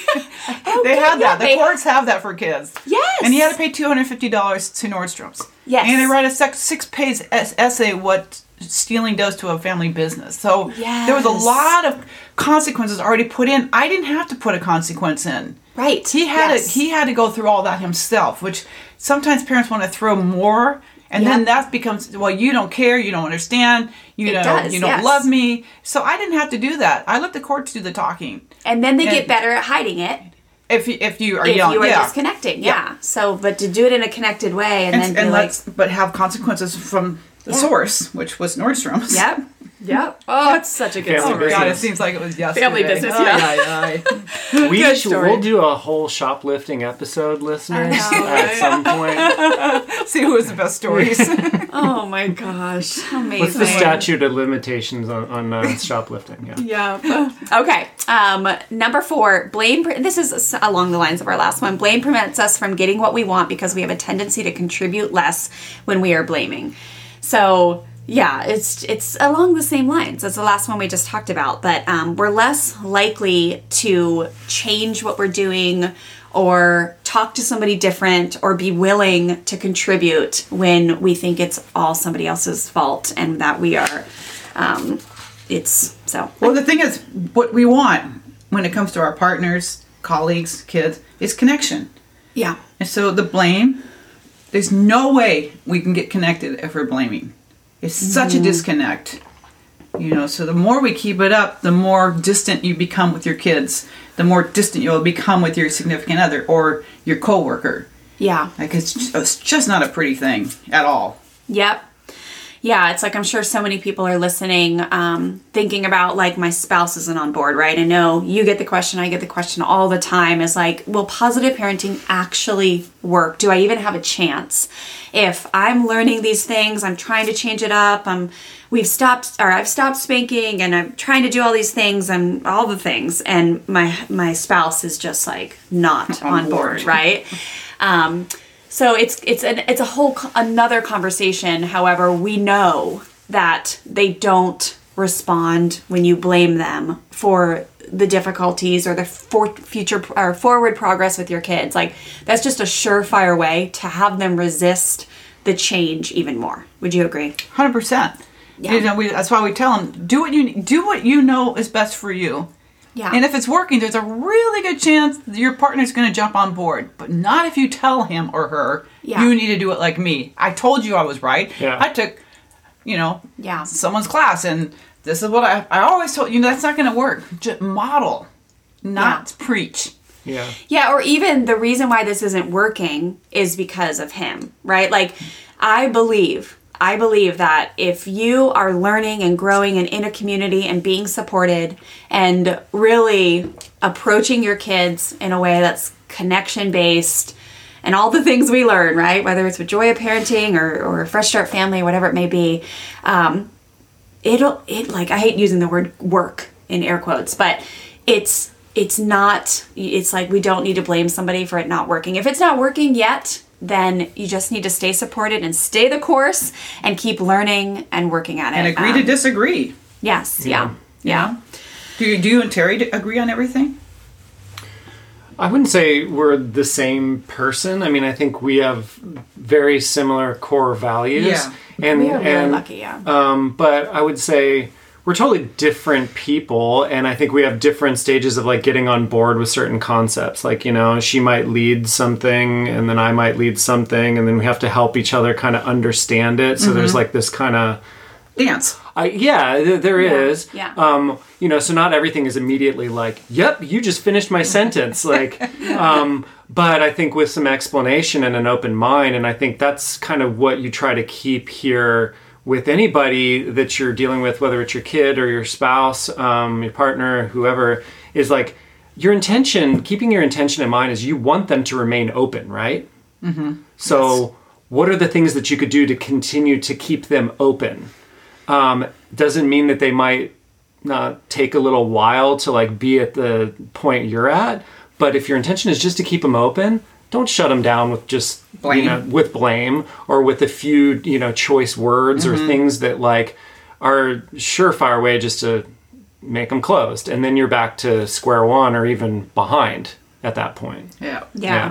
They have that. The courts have that for kids. Yes. And he had to pay $250 to Nordstrom's. Yes. And they write a 6-page essay what stealing does to a family business. So there was a Yes. lot of consequences already put in. I didn't have to put a consequence in. Right. He had to go through all that himself, which sometimes parents want to throw more. And then that becomes, well, you don't care, you don't understand, you don't love me. So I didn't have to do that. I let the courts do the talking. And then they get better at hiding it. If you are If young, you are yeah. disconnecting, yeah. So, but to do it in a connected way and then be like, but have consequences from the source, which was Nordstrom's. Yep. Yep. Oh, it's such a good Family story. God, it business. seems like it was yesterday. Family business, Ay, yeah. ay, ay. We'll do a whole shoplifting episode, listeners, I know, at some point. See who has the best stories. Oh my gosh. Amazing. What's the statute of limitations on shoplifting? Yeah. Yeah. Okay. Number 4, blame. This is along the lines of our last one. Blame prevents us from getting what we want because we have a tendency to contribute less when we are blaming. So, yeah, it's along the same lines as the last one we just talked about, but we're less likely to change what we're doing or talk to somebody different or be willing to contribute when we think it's all somebody else's fault and that we are, Well, the thing is, what we want when it comes to our partners, colleagues, kids, is connection. Yeah. And so the blame, there's no way we can get connected if we're blaming. It's such a disconnect. So the more we keep it up, the more distant you become with your kids, the more distant you'll become with your significant other or your coworker. Yeah. Like it's just not a pretty thing at all. Yep. Yeah, it's like I'm sure so many people are listening, thinking about like my spouse isn't on board, right? I know you get the question, I get the question all the time is like, will positive parenting actually work? Do I even have a chance? If I'm learning these things, I'm trying to change it up, I've stopped spanking and I'm trying to do all these things and all the things, and my spouse is just like not on board, right? So it's a whole another conversation. However, we know that they don't respond when you blame them for the difficulties or the future or forward progress with your kids. Like that's just a surefire way to have them resist the change even more. Would you agree? 100%. Yeah. That's why we tell them do what you know is best for you. Yeah. And if it's working, there's a really good chance your partner's going to jump on board. But not if you tell him or her, you need to do it like me. I told you I was right. Yeah. I took, Yeah. someone's class, and this is what I always told you. That's not going to work. Just model, not preach. Yeah. Yeah, or even the reason why this isn't working is because of him, right? Like, I believe that if you are learning and growing and in a community and being supported and really approaching your kids in a way that's connection-based and all the things we learn, right? Whether it's with Joy of Parenting or Fresh Start Family, whatever it may be, I hate using the word work in air quotes, but it's like we don't need to blame somebody for it not working. If it's not working yet, then you just need to stay supported and stay the course and keep learning and working at it. And agree to disagree. Yes, yeah. Yeah. Do you and Terry agree on everything? I wouldn't say we're the same person. I mean, I think we have very similar core values. Yeah. And, We are really lucky, yeah. But I would say we're totally different people, and I think we have different stages of like getting on board with certain concepts. Like, you know, she might lead something, and then I might lead something, and then we have to help each other kind of understand it. So there's like this kind of Dance. there is. Yeah. You know, so not everything is immediately like, yep, you just finished my sentence. Like, but I think with some explanation and an open mind, and I think that's kind of what you try to keep here with anybody that you're dealing with, whether it's your kid or your spouse, your partner, whoever, is like your intention, keeping your intention in mind is you want them to remain open, right? Mm-hmm. So what are the things that you could do to continue to keep them open? Doesn't mean that they might not take a little while to like be at the point you're at, but if your intention is just to keep them open, don't shut them down with just blame. You know, with blame or with a few, you know, choice words or things that like are surefire way just to make them closed, and then you're back to square one or even behind at that point. Yeah.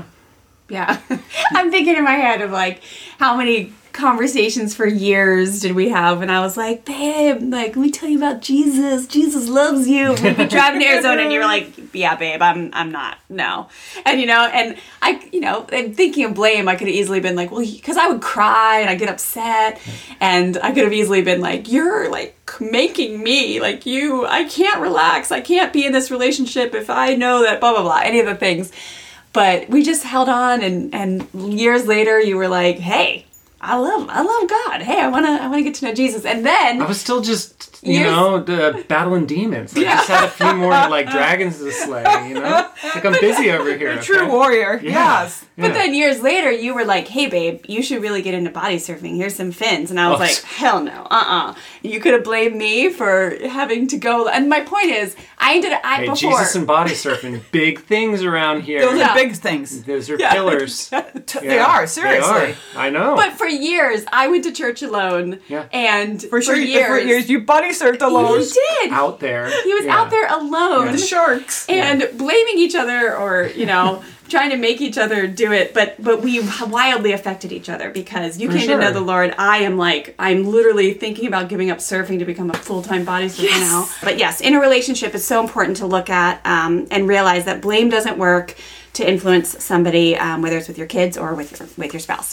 I'm thinking in my head of like how many conversations for years did we have, and I was like, babe, like, let me tell you about Jesus. Jesus loves you. We'd be driving to Arizona, and you were like, yeah, babe, I'm not, no. And you know, and I, you know, and thinking of blame, I could have easily been like, well, because I would cry and I'd get upset, and I could have easily been like, you're like making me like I can't relax. I can't be in this relationship if I know that blah blah blah, any of the things. But we just held on, and years later, you were like, hey, I love God. Hey, I wanna get to know Jesus. And then I was still just, you know, battling demons. I just had a few more like dragons to slay, you know? Like I'm busy over here. True warrior. Yeah. Yes. But then years later, you were like, hey, babe, you should really get into body surfing. Here's some fins. And I was like, hell no. You could have blamed me for having to go. And my point is, before. Jesus and body surfing, big things around here. Those are big things. Those are pillars. They are, seriously. They are. I know. But for years, I went to church alone. Yeah. And For years, you body surfed alone. He did. Out there. He was out there alone. The sharks. And blaming each other, or, you know, trying to make each other do it, but we wildly affected each other because you came to know the Lord. I'm literally thinking about giving up surfing to become a full-time body surfer now. But yes, in a relationship, it's so important to look at and realize that blame doesn't work to influence somebody, whether it's with your kids or with your spouse.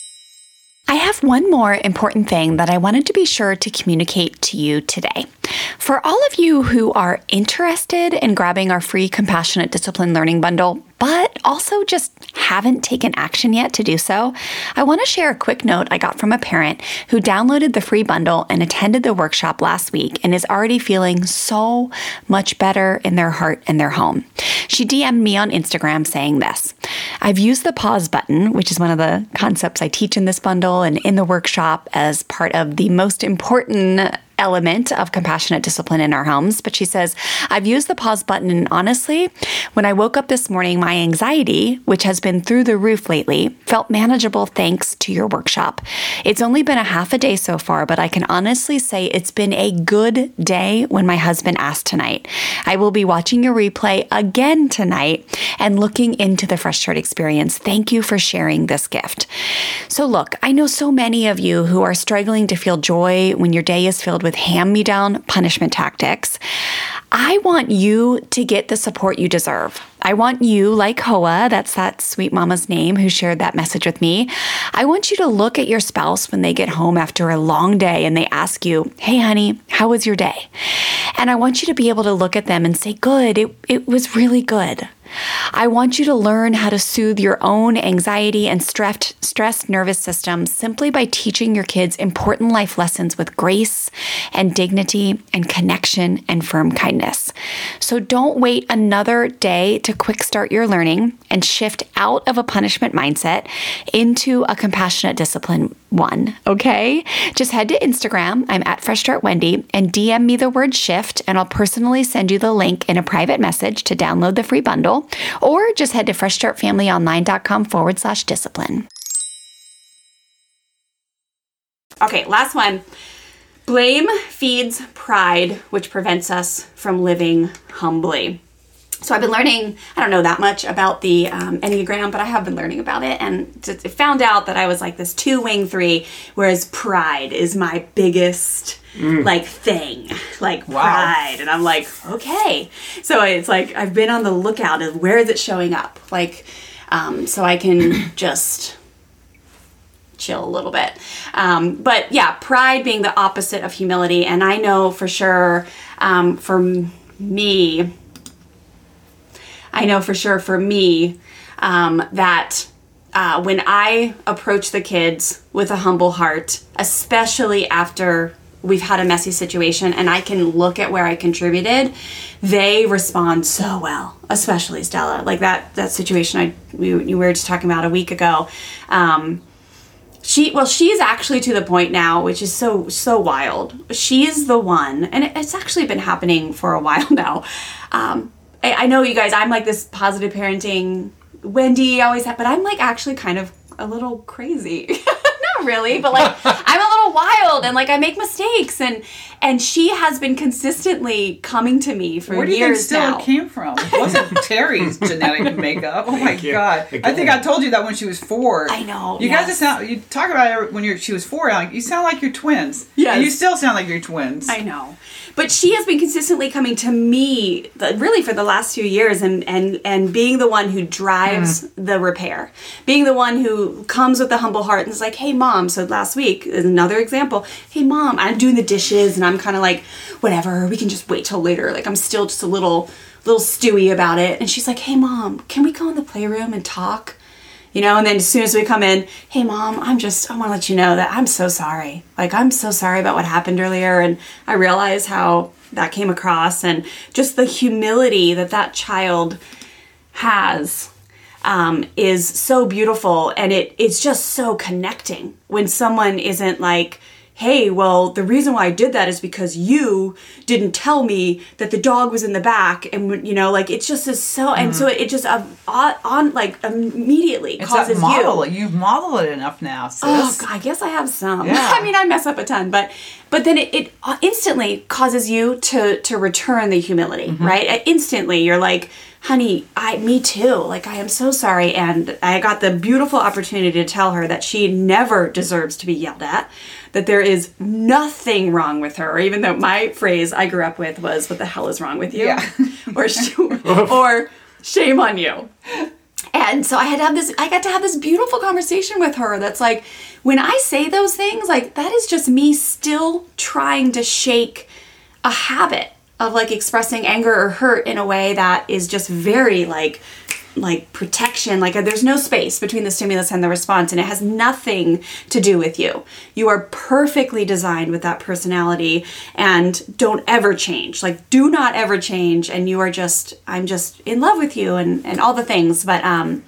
I have one more important thing that I wanted to be sure to communicate to you today. For all of you who are interested in grabbing our free Compassionate Discipline Learning Bundle, but also just haven't taken action yet to do so, I want to share a quick note I got from a parent who downloaded the free bundle and attended the workshop last week and is already feeling so much better in their heart and their home. She DM'd me on Instagram saying this: I've used the pause button, which is one of the concepts I teach in this bundle and in the workshop as part of the most important element of compassionate discipline in our homes. But she says, I've used the pause button, and honestly, when I woke up this morning, my anxiety, which has been through the roof lately, felt manageable thanks to your workshop. It's only been a half a day so far, but I can honestly say it's been a good day when my husband asked tonight. I will be watching your replay again tonight and looking into the Fresh Start experience. Thank you for sharing this gift. So look, I know so many of you who are struggling to feel joy when your day is filled with hand-me-down punishment tactics. I want you to get the support you deserve. I want you, like Hoa, that's that sweet mama's name who shared that message with me. I want you to look at your spouse when they get home after a long day and they ask you, hey, honey, how was your day? And I want you to be able to look at them and say, good, it was really good. I want you to learn how to soothe your own anxiety and stressed nervous system simply by teaching your kids important life lessons with grace and dignity and connection and firm kindness. So don't wait another day to quick start your learning and shift out of a punishment mindset into a compassionate discipline one, okay? Just head to Instagram, I'm at Fresh Start Wendy, and DM me the word shift, and I'll personally send you the link in a private message to download the free bundle, or just head to freshstartfamilyonline.com/discipline. Okay, last one. Blame feeds pride, which prevents us from living humbly. So I've been learning, I don't know that much about the Enneagram, but I have been learning about it, and found out that I was like this 2-wing 3, whereas pride is my biggest like thing, like pride. And I'm like, okay. So it's like I've been on the lookout of where is it showing up, like so I can just chill a little bit. But yeah, pride being the opposite of humility. And I know for sure for me that when I approach the kids with a humble heart, especially after we've had a messy situation and I can look at where I contributed, they respond so well, especially Stella. Like that situation we were just talking about a week ago. She's actually to the point now, which is so wild. She's the one, and it's actually been happening for a while now. I know you guys, I'm like this positive parenting Wendy always had, but I'm like actually kind of a little crazy. Not really, but like I'm a little wild and like I make mistakes, and she has been consistently coming to me for years now. Where do you think Stella came from? It wasn't Terry's genetic makeup. Oh my God. I think I told you that when she was 4. I know. You guys you talk about her when she was 4, like you sound like you're twins. Yes. And you still sound like you're twins. I know. But she has been consistently coming to me really for the last few years and being the one who drives the repair. Being the one who comes with a humble heart and is like, hey, Mom. So last week is another example. Hey, Mom, I'm doing the dishes and I'm kind of like, whatever, we can just wait till later. Like I'm still just a little stewy about it. And she's like, hey, Mom, can we go in the playroom and talk? You know, and then as soon as we come in, hey, Mom, I want to let you know that I'm so sorry. Like, I'm so sorry about what happened earlier. And I realize how that came across and just the humility that child has is so beautiful. And it's just so connecting when someone isn't like, hey, well, the reason why I did that is because you didn't tell me that the dog was in the back. And, you know, like, it's just is so, and so it just like immediately it's causes that model. You've modeled it enough now, sis. Oh, I guess I have some. Yeah. I mean, I mess up a ton, but then it instantly causes you to return the humility, right? Instantly, you're like, honey, me too. Like, I am so sorry. And I got the beautiful opportunity to tell her that she never deserves to be yelled at, that there is nothing wrong with her, even though my phrase I grew up with was, what the hell is wrong with you? Yeah. or shame on you. And so I got to have this beautiful conversation with her that's like, when I say those things, like, that is just me still trying to shake a habit of like expressing anger or hurt in a way that is just very like protection. Like, there's no space between the stimulus and the response, and it has nothing to do with you. You are perfectly designed with that personality, and don't ever change. Like, do not ever change. And I'm just in love with you and all the things. But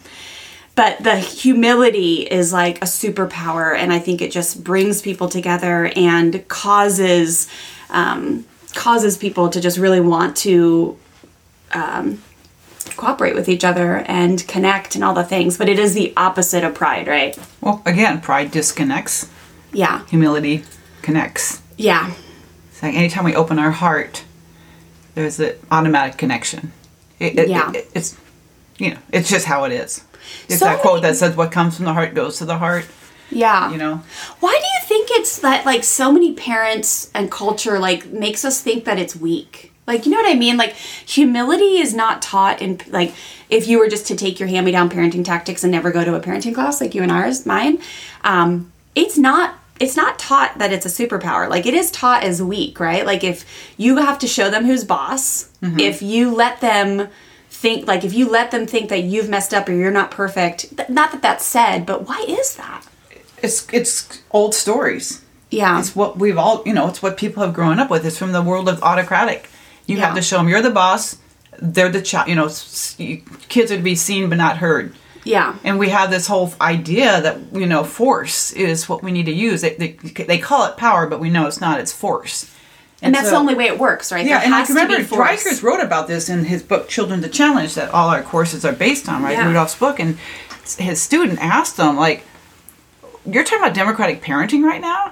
the humility is like a superpower, and I think it just brings people together and causes people to just really want to cooperate with each other and connect and all the things. But it is the opposite of pride, right? Well, again, pride disconnects. Yeah. Humility connects. Yeah. It's like anytime we open our heart, there's an automatic connection. It's, you know, it's just how it is. It's So that quote many- that says, what comes from the heart goes to the heart. Yeah. You know? Why do you think it's that, like, so many parents and culture, like, makes us think that it's weak? Like, you know what I mean? Like, humility is not taught in, like, if you were just to take your hand-me-down parenting tactics and never go to a parenting class like you and mine, it's not taught that it's a superpower. Like, it is taught as weak, right? Like, if you have to show them who's boss, if you let them think that you've messed up or you're not perfect, not that that's said, but why is that? It's old stories. Yeah. It's what we've all, you know, it's what people have grown up with. It's from the world of autocratic. You have to show them you're the boss, they're the child, you know, kids are to be seen but not heard. Yeah. And we have this whole idea that, you know, force is what we need to use. They call it power, but we know it's not, it's force. And that's the only way it works, right? Yeah, There and I has can to remember be force. Dreikers wrote about this in his book, Children the Challenge, that all our courses are based on, right? Yeah. Rudolph's book. And his student asked him, like, you're talking about democratic parenting right now?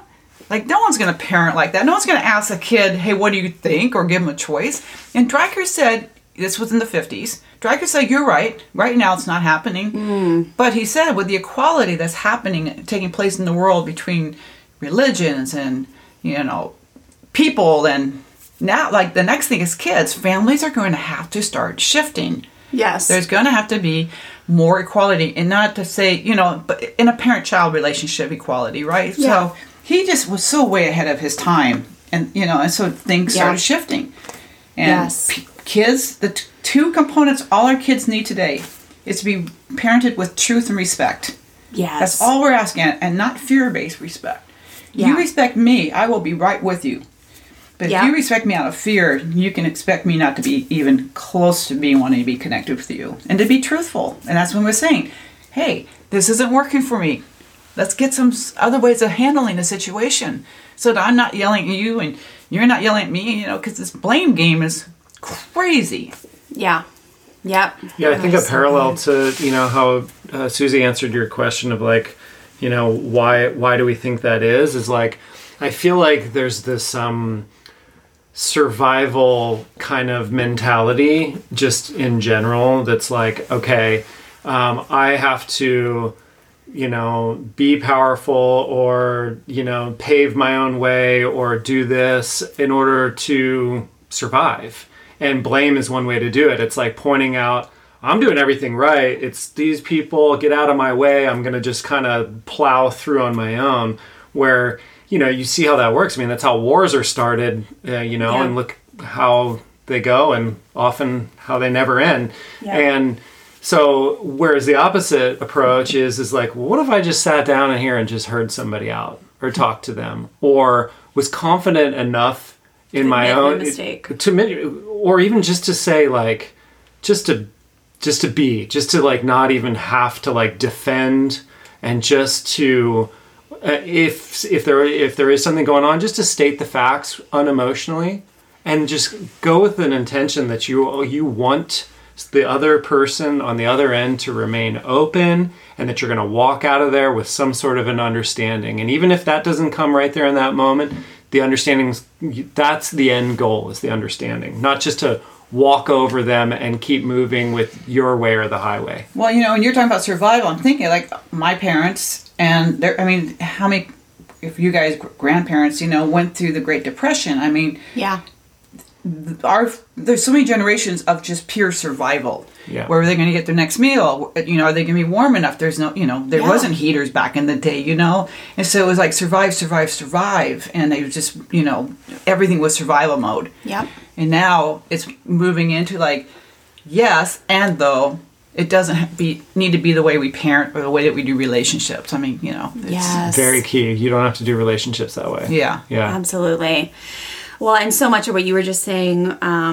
Like, no one's going to parent like that. No one's going to ask a kid, hey, what do you think? Or give them a choice. And Dreiker said, this was in the 50s, Dreiker said, you're right. Right now it's not happening. But he said, with the equality that's happening, taking place in the world between religions and, people, and now, like, the next thing is kids. Families are going to have to start shifting. Yes. There's going to have to be more equality, and not to say, but in a parent-child relationship, equality, right? Yeah. So he just was so way ahead of his time, and and so things started shifting. And kids, the two components all our kids need today is to be parented with truth and respect. Yes. That's all we're asking, and not fear-based respect. Yeah. You respect me, I will be right with you. But if you respect me out of fear, you can expect me not to be even close to being wanting to be connected with you. And to be truthful. And that's when we're saying, hey, this isn't working for me. Let's get some other ways of handling the situation so that I'm not yelling at you and you're not yelling at me, because this blame game is crazy. Yeah. Yep. Yeah, I think a parallel to, how Susie answered your question of like, why do we think that is like, I feel like there's this survival kind of mentality just in general that's like, okay, I have to, be powerful or, pave my own way or do this in order to survive. And blame is one way to do it. It's like pointing out, I'm doing everything right. It's these people, get out of my way. I'm going to just kind of plow through on my own. Where, you see how that works. I mean, that's how wars are started, and look how they go and often how they never end. Yeah. And so, whereas the opposite approach is like, well, what if I just sat down in here and just heard somebody out or talked to them or was confident enough in my own mistake or even just to say like, just to like not even have to like defend and just to, if there is something going on, just to state the facts unemotionally and just go with an intention that you want the other person on the other end to remain open and that you're going to walk out of there with some sort of an understanding. And even if that doesn't come right there in that moment, the understanding, that's the end goal, is the understanding, not just to walk over them and keep moving with your way or the highway. Well, when you're talking about survival, I'm thinking like my parents and how many, if you guys grandparents, went through the Great Depression. I mean, yeah. There's so many generations of just pure survival. Yeah. Where are they going to get their next meal? Are they going to be warm enough? There's no, there wasn't heaters back in the day, And so it was like survive. And they just, everything was survival mode. Yep. And now it's moving into like, yes, and though it doesn't need to be the way we parent or the way that we do relationships. I mean, it's very key. You don't have to do relationships that way. Yeah. Yeah. Absolutely. Well, and so much of what you were just saying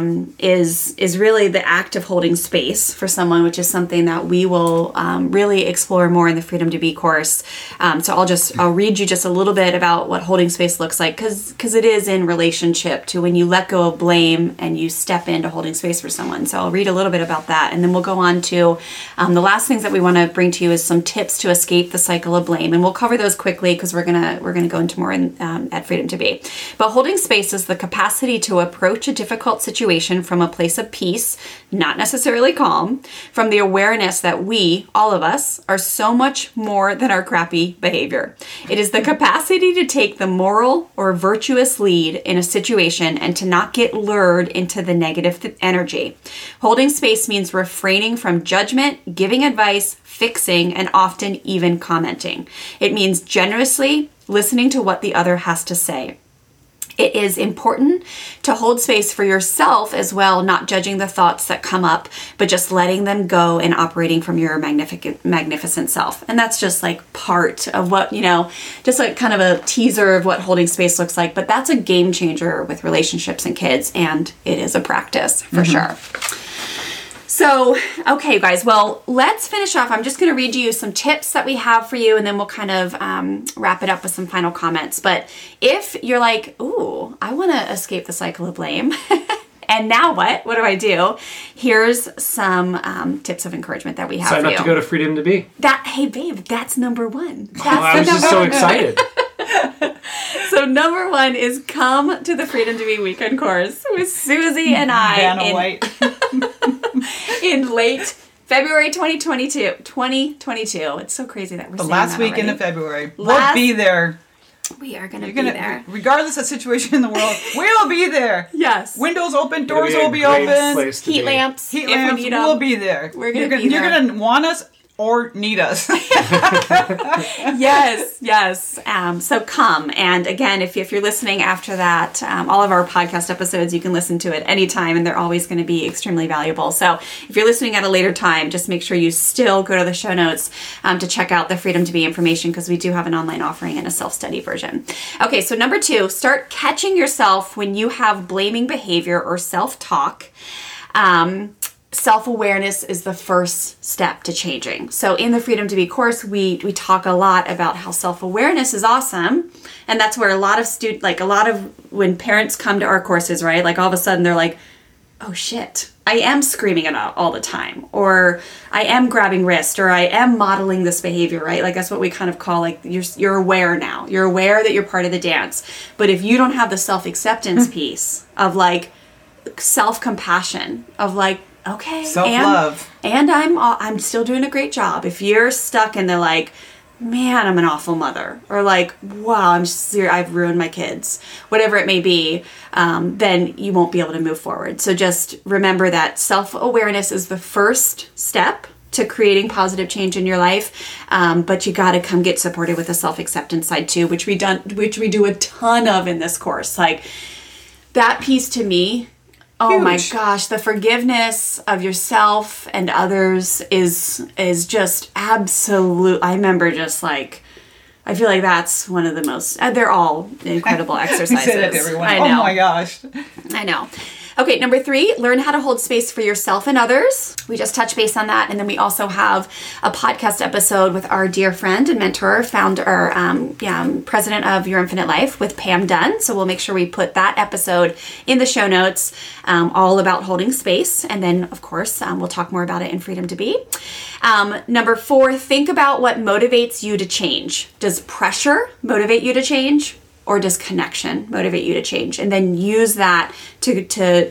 is really the act of holding space for someone, which is something that we will really explore more in the Freedom to Be course. So I'll read you just a little bit about what holding space looks like, because it is in relationship to when you let go of blame and you step into holding space for someone. So I'll read a little bit about that, and then we'll go on to the last things that we want to bring to you is some tips to escape the cycle of blame, and we'll cover those quickly because we're gonna go into more at Freedom to Be. But holding space is the capacity to approach a difficult situation from a place of peace, not necessarily calm, from the awareness that we, all of us, are so much more than our crappy behavior. It is the capacity to take the moral or virtuous lead in a situation and to not get lured into the negative energy. Holding space means refraining from judgment, giving advice, fixing, and often even commenting. It means generously listening to what the other has to say. It is important to hold space for yourself as well, not judging the thoughts that come up, but just letting them go and operating from your magnificent self. And that's just like part of what, just like kind of a teaser of what holding space looks like. But that's a game changer with relationships and kids, and it is a practice for sure. So, okay, guys, well, let's finish off. I'm just going to read you some tips that we have for you, and then we'll kind of wrap it up with some final comments. But if you're like, ooh, I want to escape the cycle of blame, and now what? What do I do? Here's some tips of encouragement that we have for you. Sign up to go to Freedom to Be. Hey, babe, that's number one. I was just so excited. So number 1 is come to the Freedom to Be Weekend course with Susie and I Vanna White. in late February 2022. It's so crazy that we're The saying last that weekend already. of February. We'll Last- be there. We are going to You're be gonna, there. regardless of situation in the world, we'll be there. Yes. Windows open, It'll doors be a will be great open. place to Heat be. lamps. Heat if we lamps need will 'em. be there. We're gonna you're be You're there. gonna want us or need us. Yes. So come. And again, if you're listening after that, all of our podcast episodes, you can listen to it anytime and they're always going to be extremely valuable. So if you're listening at a later time, just make sure you still go to the show notes to check out the Freedom to Be information because we do have an online offering and a self-study version. Okay, so number 2, start catching yourself when you have blaming behavior or self-talk. Self-awareness is the first step to changing. So in the Freedom to Be course, we talk a lot about how self-awareness is awesome. And that's where a lot of when parents come to our courses, right? Like all of a sudden they're like, oh shit, I am screaming it out all the time, or I am grabbing wrist, or I am modeling this behavior, right? Like that's what we kind of call like you're aware now. You're aware that you're part of the dance. But if you don't have the self-acceptance piece of like self-compassion, of like, okay, Self-love. and I'm still doing a great job. If you're stuck and they're like, man, I'm an awful mother, or like, wow, I've ruined my kids, whatever it may be, then you won't be able to move forward. So just remember that self-awareness is the first step to creating positive change in your life, but you got to come get supported with the self-acceptance side too, which we do a ton of in this course. Like that piece to me. Oh my Huge. gosh, the forgiveness of yourself and others is just absolute. I remember just like, I feel like that's one of the most, they're all incredible I exercises. say that to everyone. I Oh know. my gosh. I know. Okay, number 3, learn how to hold space for yourself and others. We just touched base on that. And then we also have a podcast episode with our dear friend and mentor, founder, president of Your Infinite Life with Pam Dunn. So we'll make sure we put that episode in the show notes, all about holding space. And then, of course, we'll talk more about it in Freedom to Be. Number 4, think about what motivates you to change. Does pressure motivate you to change? Or does connection motivate you to change? And then use that to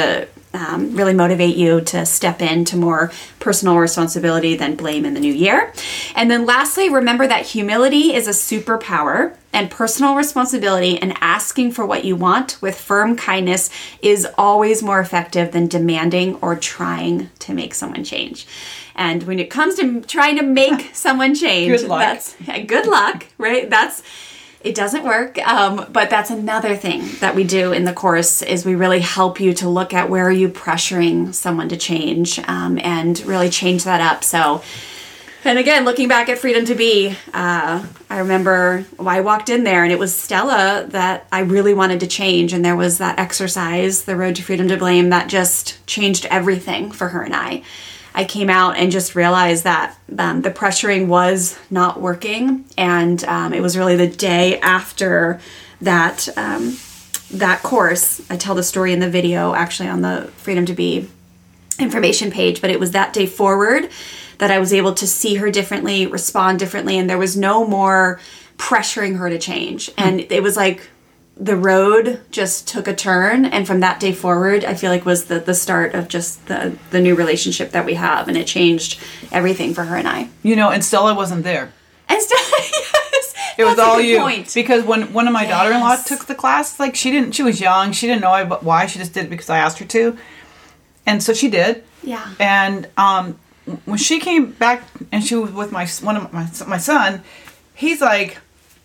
really motivate you to step into more personal responsibility than blame in the new year. And then lastly, remember that humility is a superpower, and personal responsibility and asking for what you want with firm kindness is always more effective than demanding or trying to make someone change. And when it comes to trying to make someone change, Good luck. Good luck, right? It doesn't work, but that's another thing that we do in the course is we really help you to look at where are you pressuring someone to change and really change that up. So, and again, looking back at Freedom to Be, I remember I walked in there and it was Stella that I really wanted to change. And there was that exercise, the Road to Freedom to Blame, that just changed everything for her and I. I came out and just realized that the pressuring was not working, and it was really the day after that that course. I tell the story in the video, actually on the Freedom to Be information page, but it was that day forward that I was able to see her differently, respond differently, and there was no more pressuring her to change. And it was like the road just took a turn, and from that day forward, I feel like was the start of just the new relationship that we have, and it changed everything for her and I. You know, and Stella wasn't there. And still, yes, It was that's a all good you. point. Because when one of my daughter-in-law Yes. took the class, like she was young, she didn't know why, she just did it because I asked her to. And so she did. Yeah. And when she came back and she was with my son, he's like,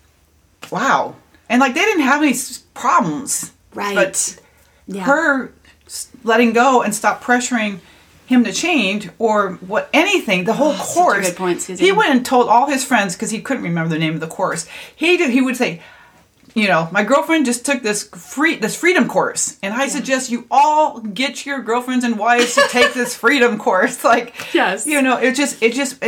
wow. And like they didn't have any problems. Right. But Yeah. her letting go and stop pressuring him to change or what anything, the whole such a course. good point, Susie. He went and told all his friends because he couldn't remember the name of the course. He would say, you know, my girlfriend just took this freedom course, and I suggest you all get your girlfriends and wives to take this freedom course. Like, Yes. you know, it just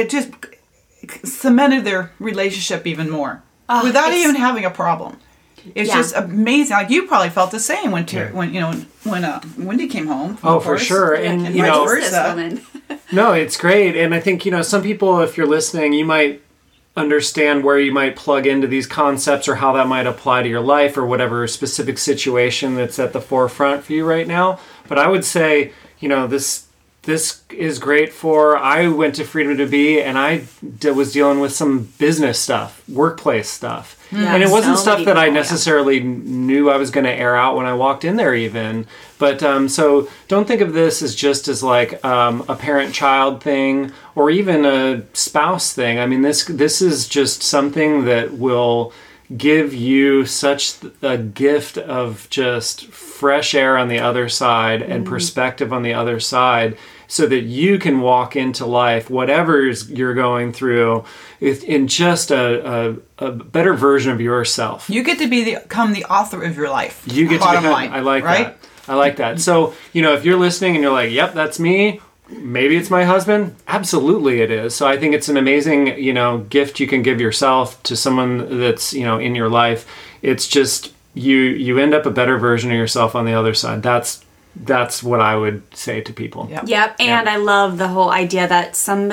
cemented their relationship even more without it's- even having a problem. It's Yeah. just amazing. Like you probably felt the same when Yeah. when Wendy came home. from Oh, the for course. sure. And, And you vice know, versa. This woman. no, it's great. And I think, you know, some people, if you're listening, you might understand where you might plug into these concepts or how that might apply to your life or whatever specific situation that's at the forefront for you right now. But I would say, this is great for, I went to Freedom to Be and I was dealing with some business stuff, workplace stuff. Yeah, and it wasn't so stuff many that I people, necessarily knew I was going to air out when I walked in there even. But so don't think of this as just as like a parent-child thing or even a spouse thing. I mean, this is just something that will give you such a gift of just fresh air on the other side and perspective on the other side, so that you can walk into life, whatever you're going through, in just a better version of yourself. You get to become the author of your life. You get to Bottom become, line, I like right? that. I like that. So, if you're listening and you're like, yep, that's me, maybe it's my husband, absolutely it is. So I think it's an amazing, gift you can give yourself to someone that's, in your life. It's just, you end up a better version of yourself on the other side. That's what I would say to people. Yep. And I love the whole idea that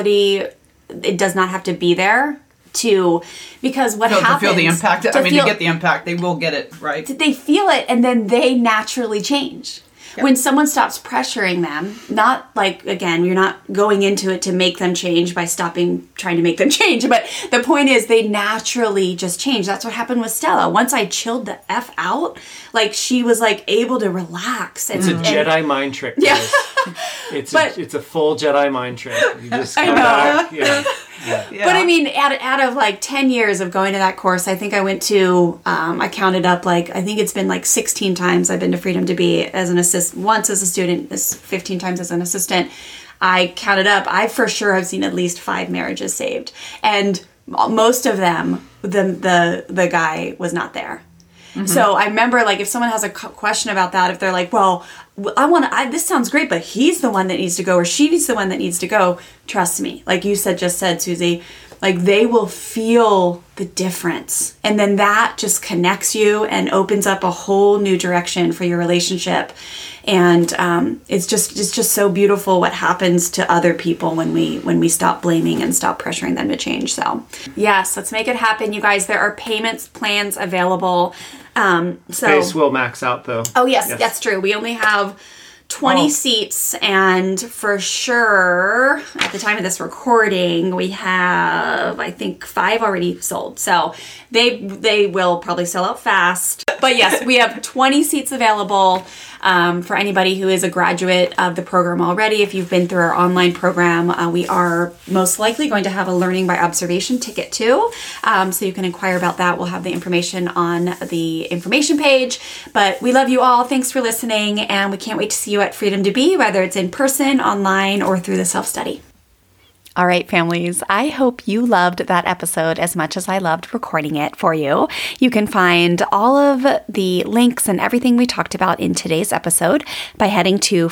it does not have to be there because what happens... To feel the impact. To get the impact, they will get it, right? They feel it and then they naturally change. Yep. When someone stops pressuring them, not like, again, you're not going into it to make them change by stopping trying to make them change, but the point is they naturally just change. That's what happened with Stella. Once I chilled the F out, like she was like able to relax. It's a Jedi mind trick. Yeah. It's a full Jedi mind trick. You just come back. Yeah. But I mean, out of like 10 years of going to that course, I think I went to, I counted up I think it's been like 16 times I've been to Freedom to Be as an assistant, once as a student, 15 times as an assistant. I counted up, I for sure have seen at least 5 marriages saved. And most of them, the guy was not there. Mm-hmm. So I remember, like, if someone has a question about that, if they're like, well, this sounds great, but he's the one that needs to go, or she's the one that needs to go. Trust me. Like you just said, Susie, like they will feel the difference. And then that just connects you and opens up a whole new direction for your relationship. And it's just so beautiful what happens to other people when we stop blaming and stop pressuring them to change. So yes, let's make it happen, you guys. There are payments plans available. Space will max out though. Oh yes, that's true. We only have 20 seats, and for sure, at the time of this recording, we have, I think, 5 already sold. So they will probably sell out fast. But yes, we have 20 seats available for anybody who is a graduate of the program already. If you've been through our online program, we are most likely going to have a learning by observation ticket too. So you can inquire about that. We'll have the information on the information page. But we love you all. Thanks for listening, and we can't wait to see you at Freedom to Be, whether it's in person, online, or through the self-study. All right, families, I hope you loved that episode as much as I loved recording it for you. You can find all of the links and everything we talked about in today's episode by heading to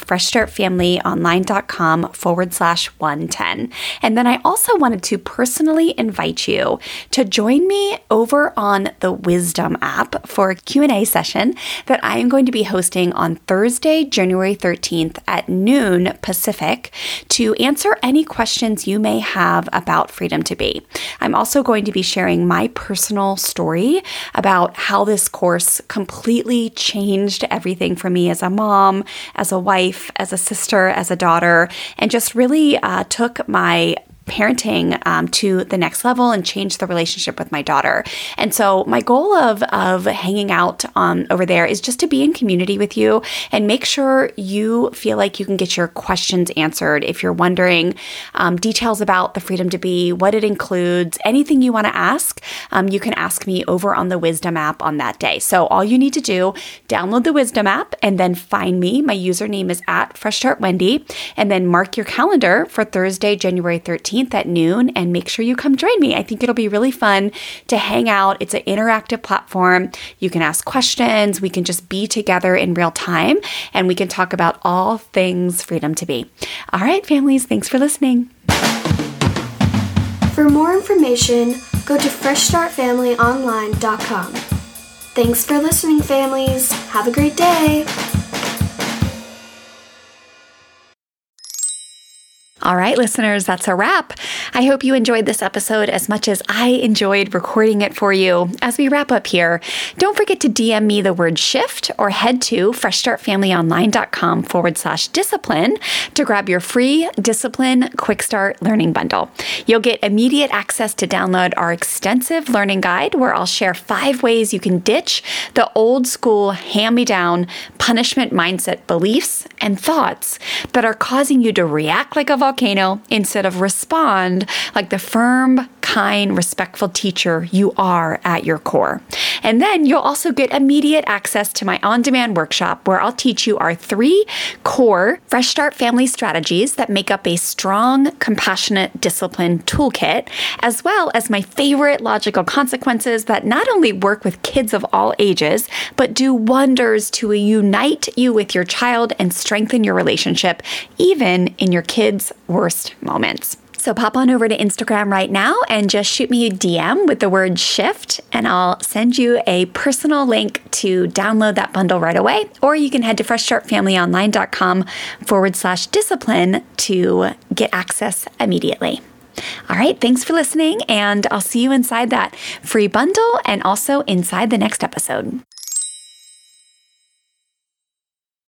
freshstartfamilyonline.com/110. And then I also wanted to personally invite you to join me over on the Wisdom app for a Q&A session that I am going to be hosting on Thursday, January 13th at noon Pacific to answer any questions you may have about Freedom to Be. I'm also going to be sharing my personal story about how this course completely changed everything for me as a mom, as a wife, as a sister, as a daughter, and just really took my parenting to the next level and change the relationship with my daughter. And so my goal of hanging out over there is just to be in community with you and make sure you feel like you can get your questions answered. If you're wondering details about the Freedom to Be, what it includes, anything you want to ask, you can ask me over on the Wisdom app on that day. So all you need to do, download the Wisdom app and then find me. My username is @FreshStartWendy, and then mark your calendar for Thursday, January 13th at noon, and make sure you come join me. I think it'll be really fun to hang out. It's an interactive platform. You can ask questions. We can just be together in real time, and we can talk about all things Freedom to Be. All right, families, thanks for listening. For more information, go to freshstartfamilyonline.com. Thanks for listening, families. Have a great day. All right, listeners, that's a wrap. I hope you enjoyed this episode as much as I enjoyed recording it for you. As we wrap up here, don't forget to DM me the word shift or head to freshstartfamilyonline.com/discipline to grab your free Discipline Quick Start Learning Bundle. You'll get immediate access to download our extensive learning guide where I'll share 5 ways you can ditch the old school hand-me-down punishment mindset beliefs and thoughts that are causing you to react like a volcano instead of respond like the firm, kind, respectful teacher you are at your core. And then you'll also get immediate access to my on-demand workshop where I'll teach you our 3 core Fresh Start family strategies that make up a strong, compassionate discipline toolkit, as well as my favorite logical consequences that not only work with kids of all ages, but do wonders to unite you with your child and strengthen your relationship, even in your kids' worst moments. So pop on over to Instagram right now and just shoot me a DM with the word shift, and I'll send you a personal link to download that bundle right away. Or you can head to freshstartfamilyonline.com/discipline to get access immediately. All right, thanks for listening, and I'll see you inside that free bundle and also inside the next episode.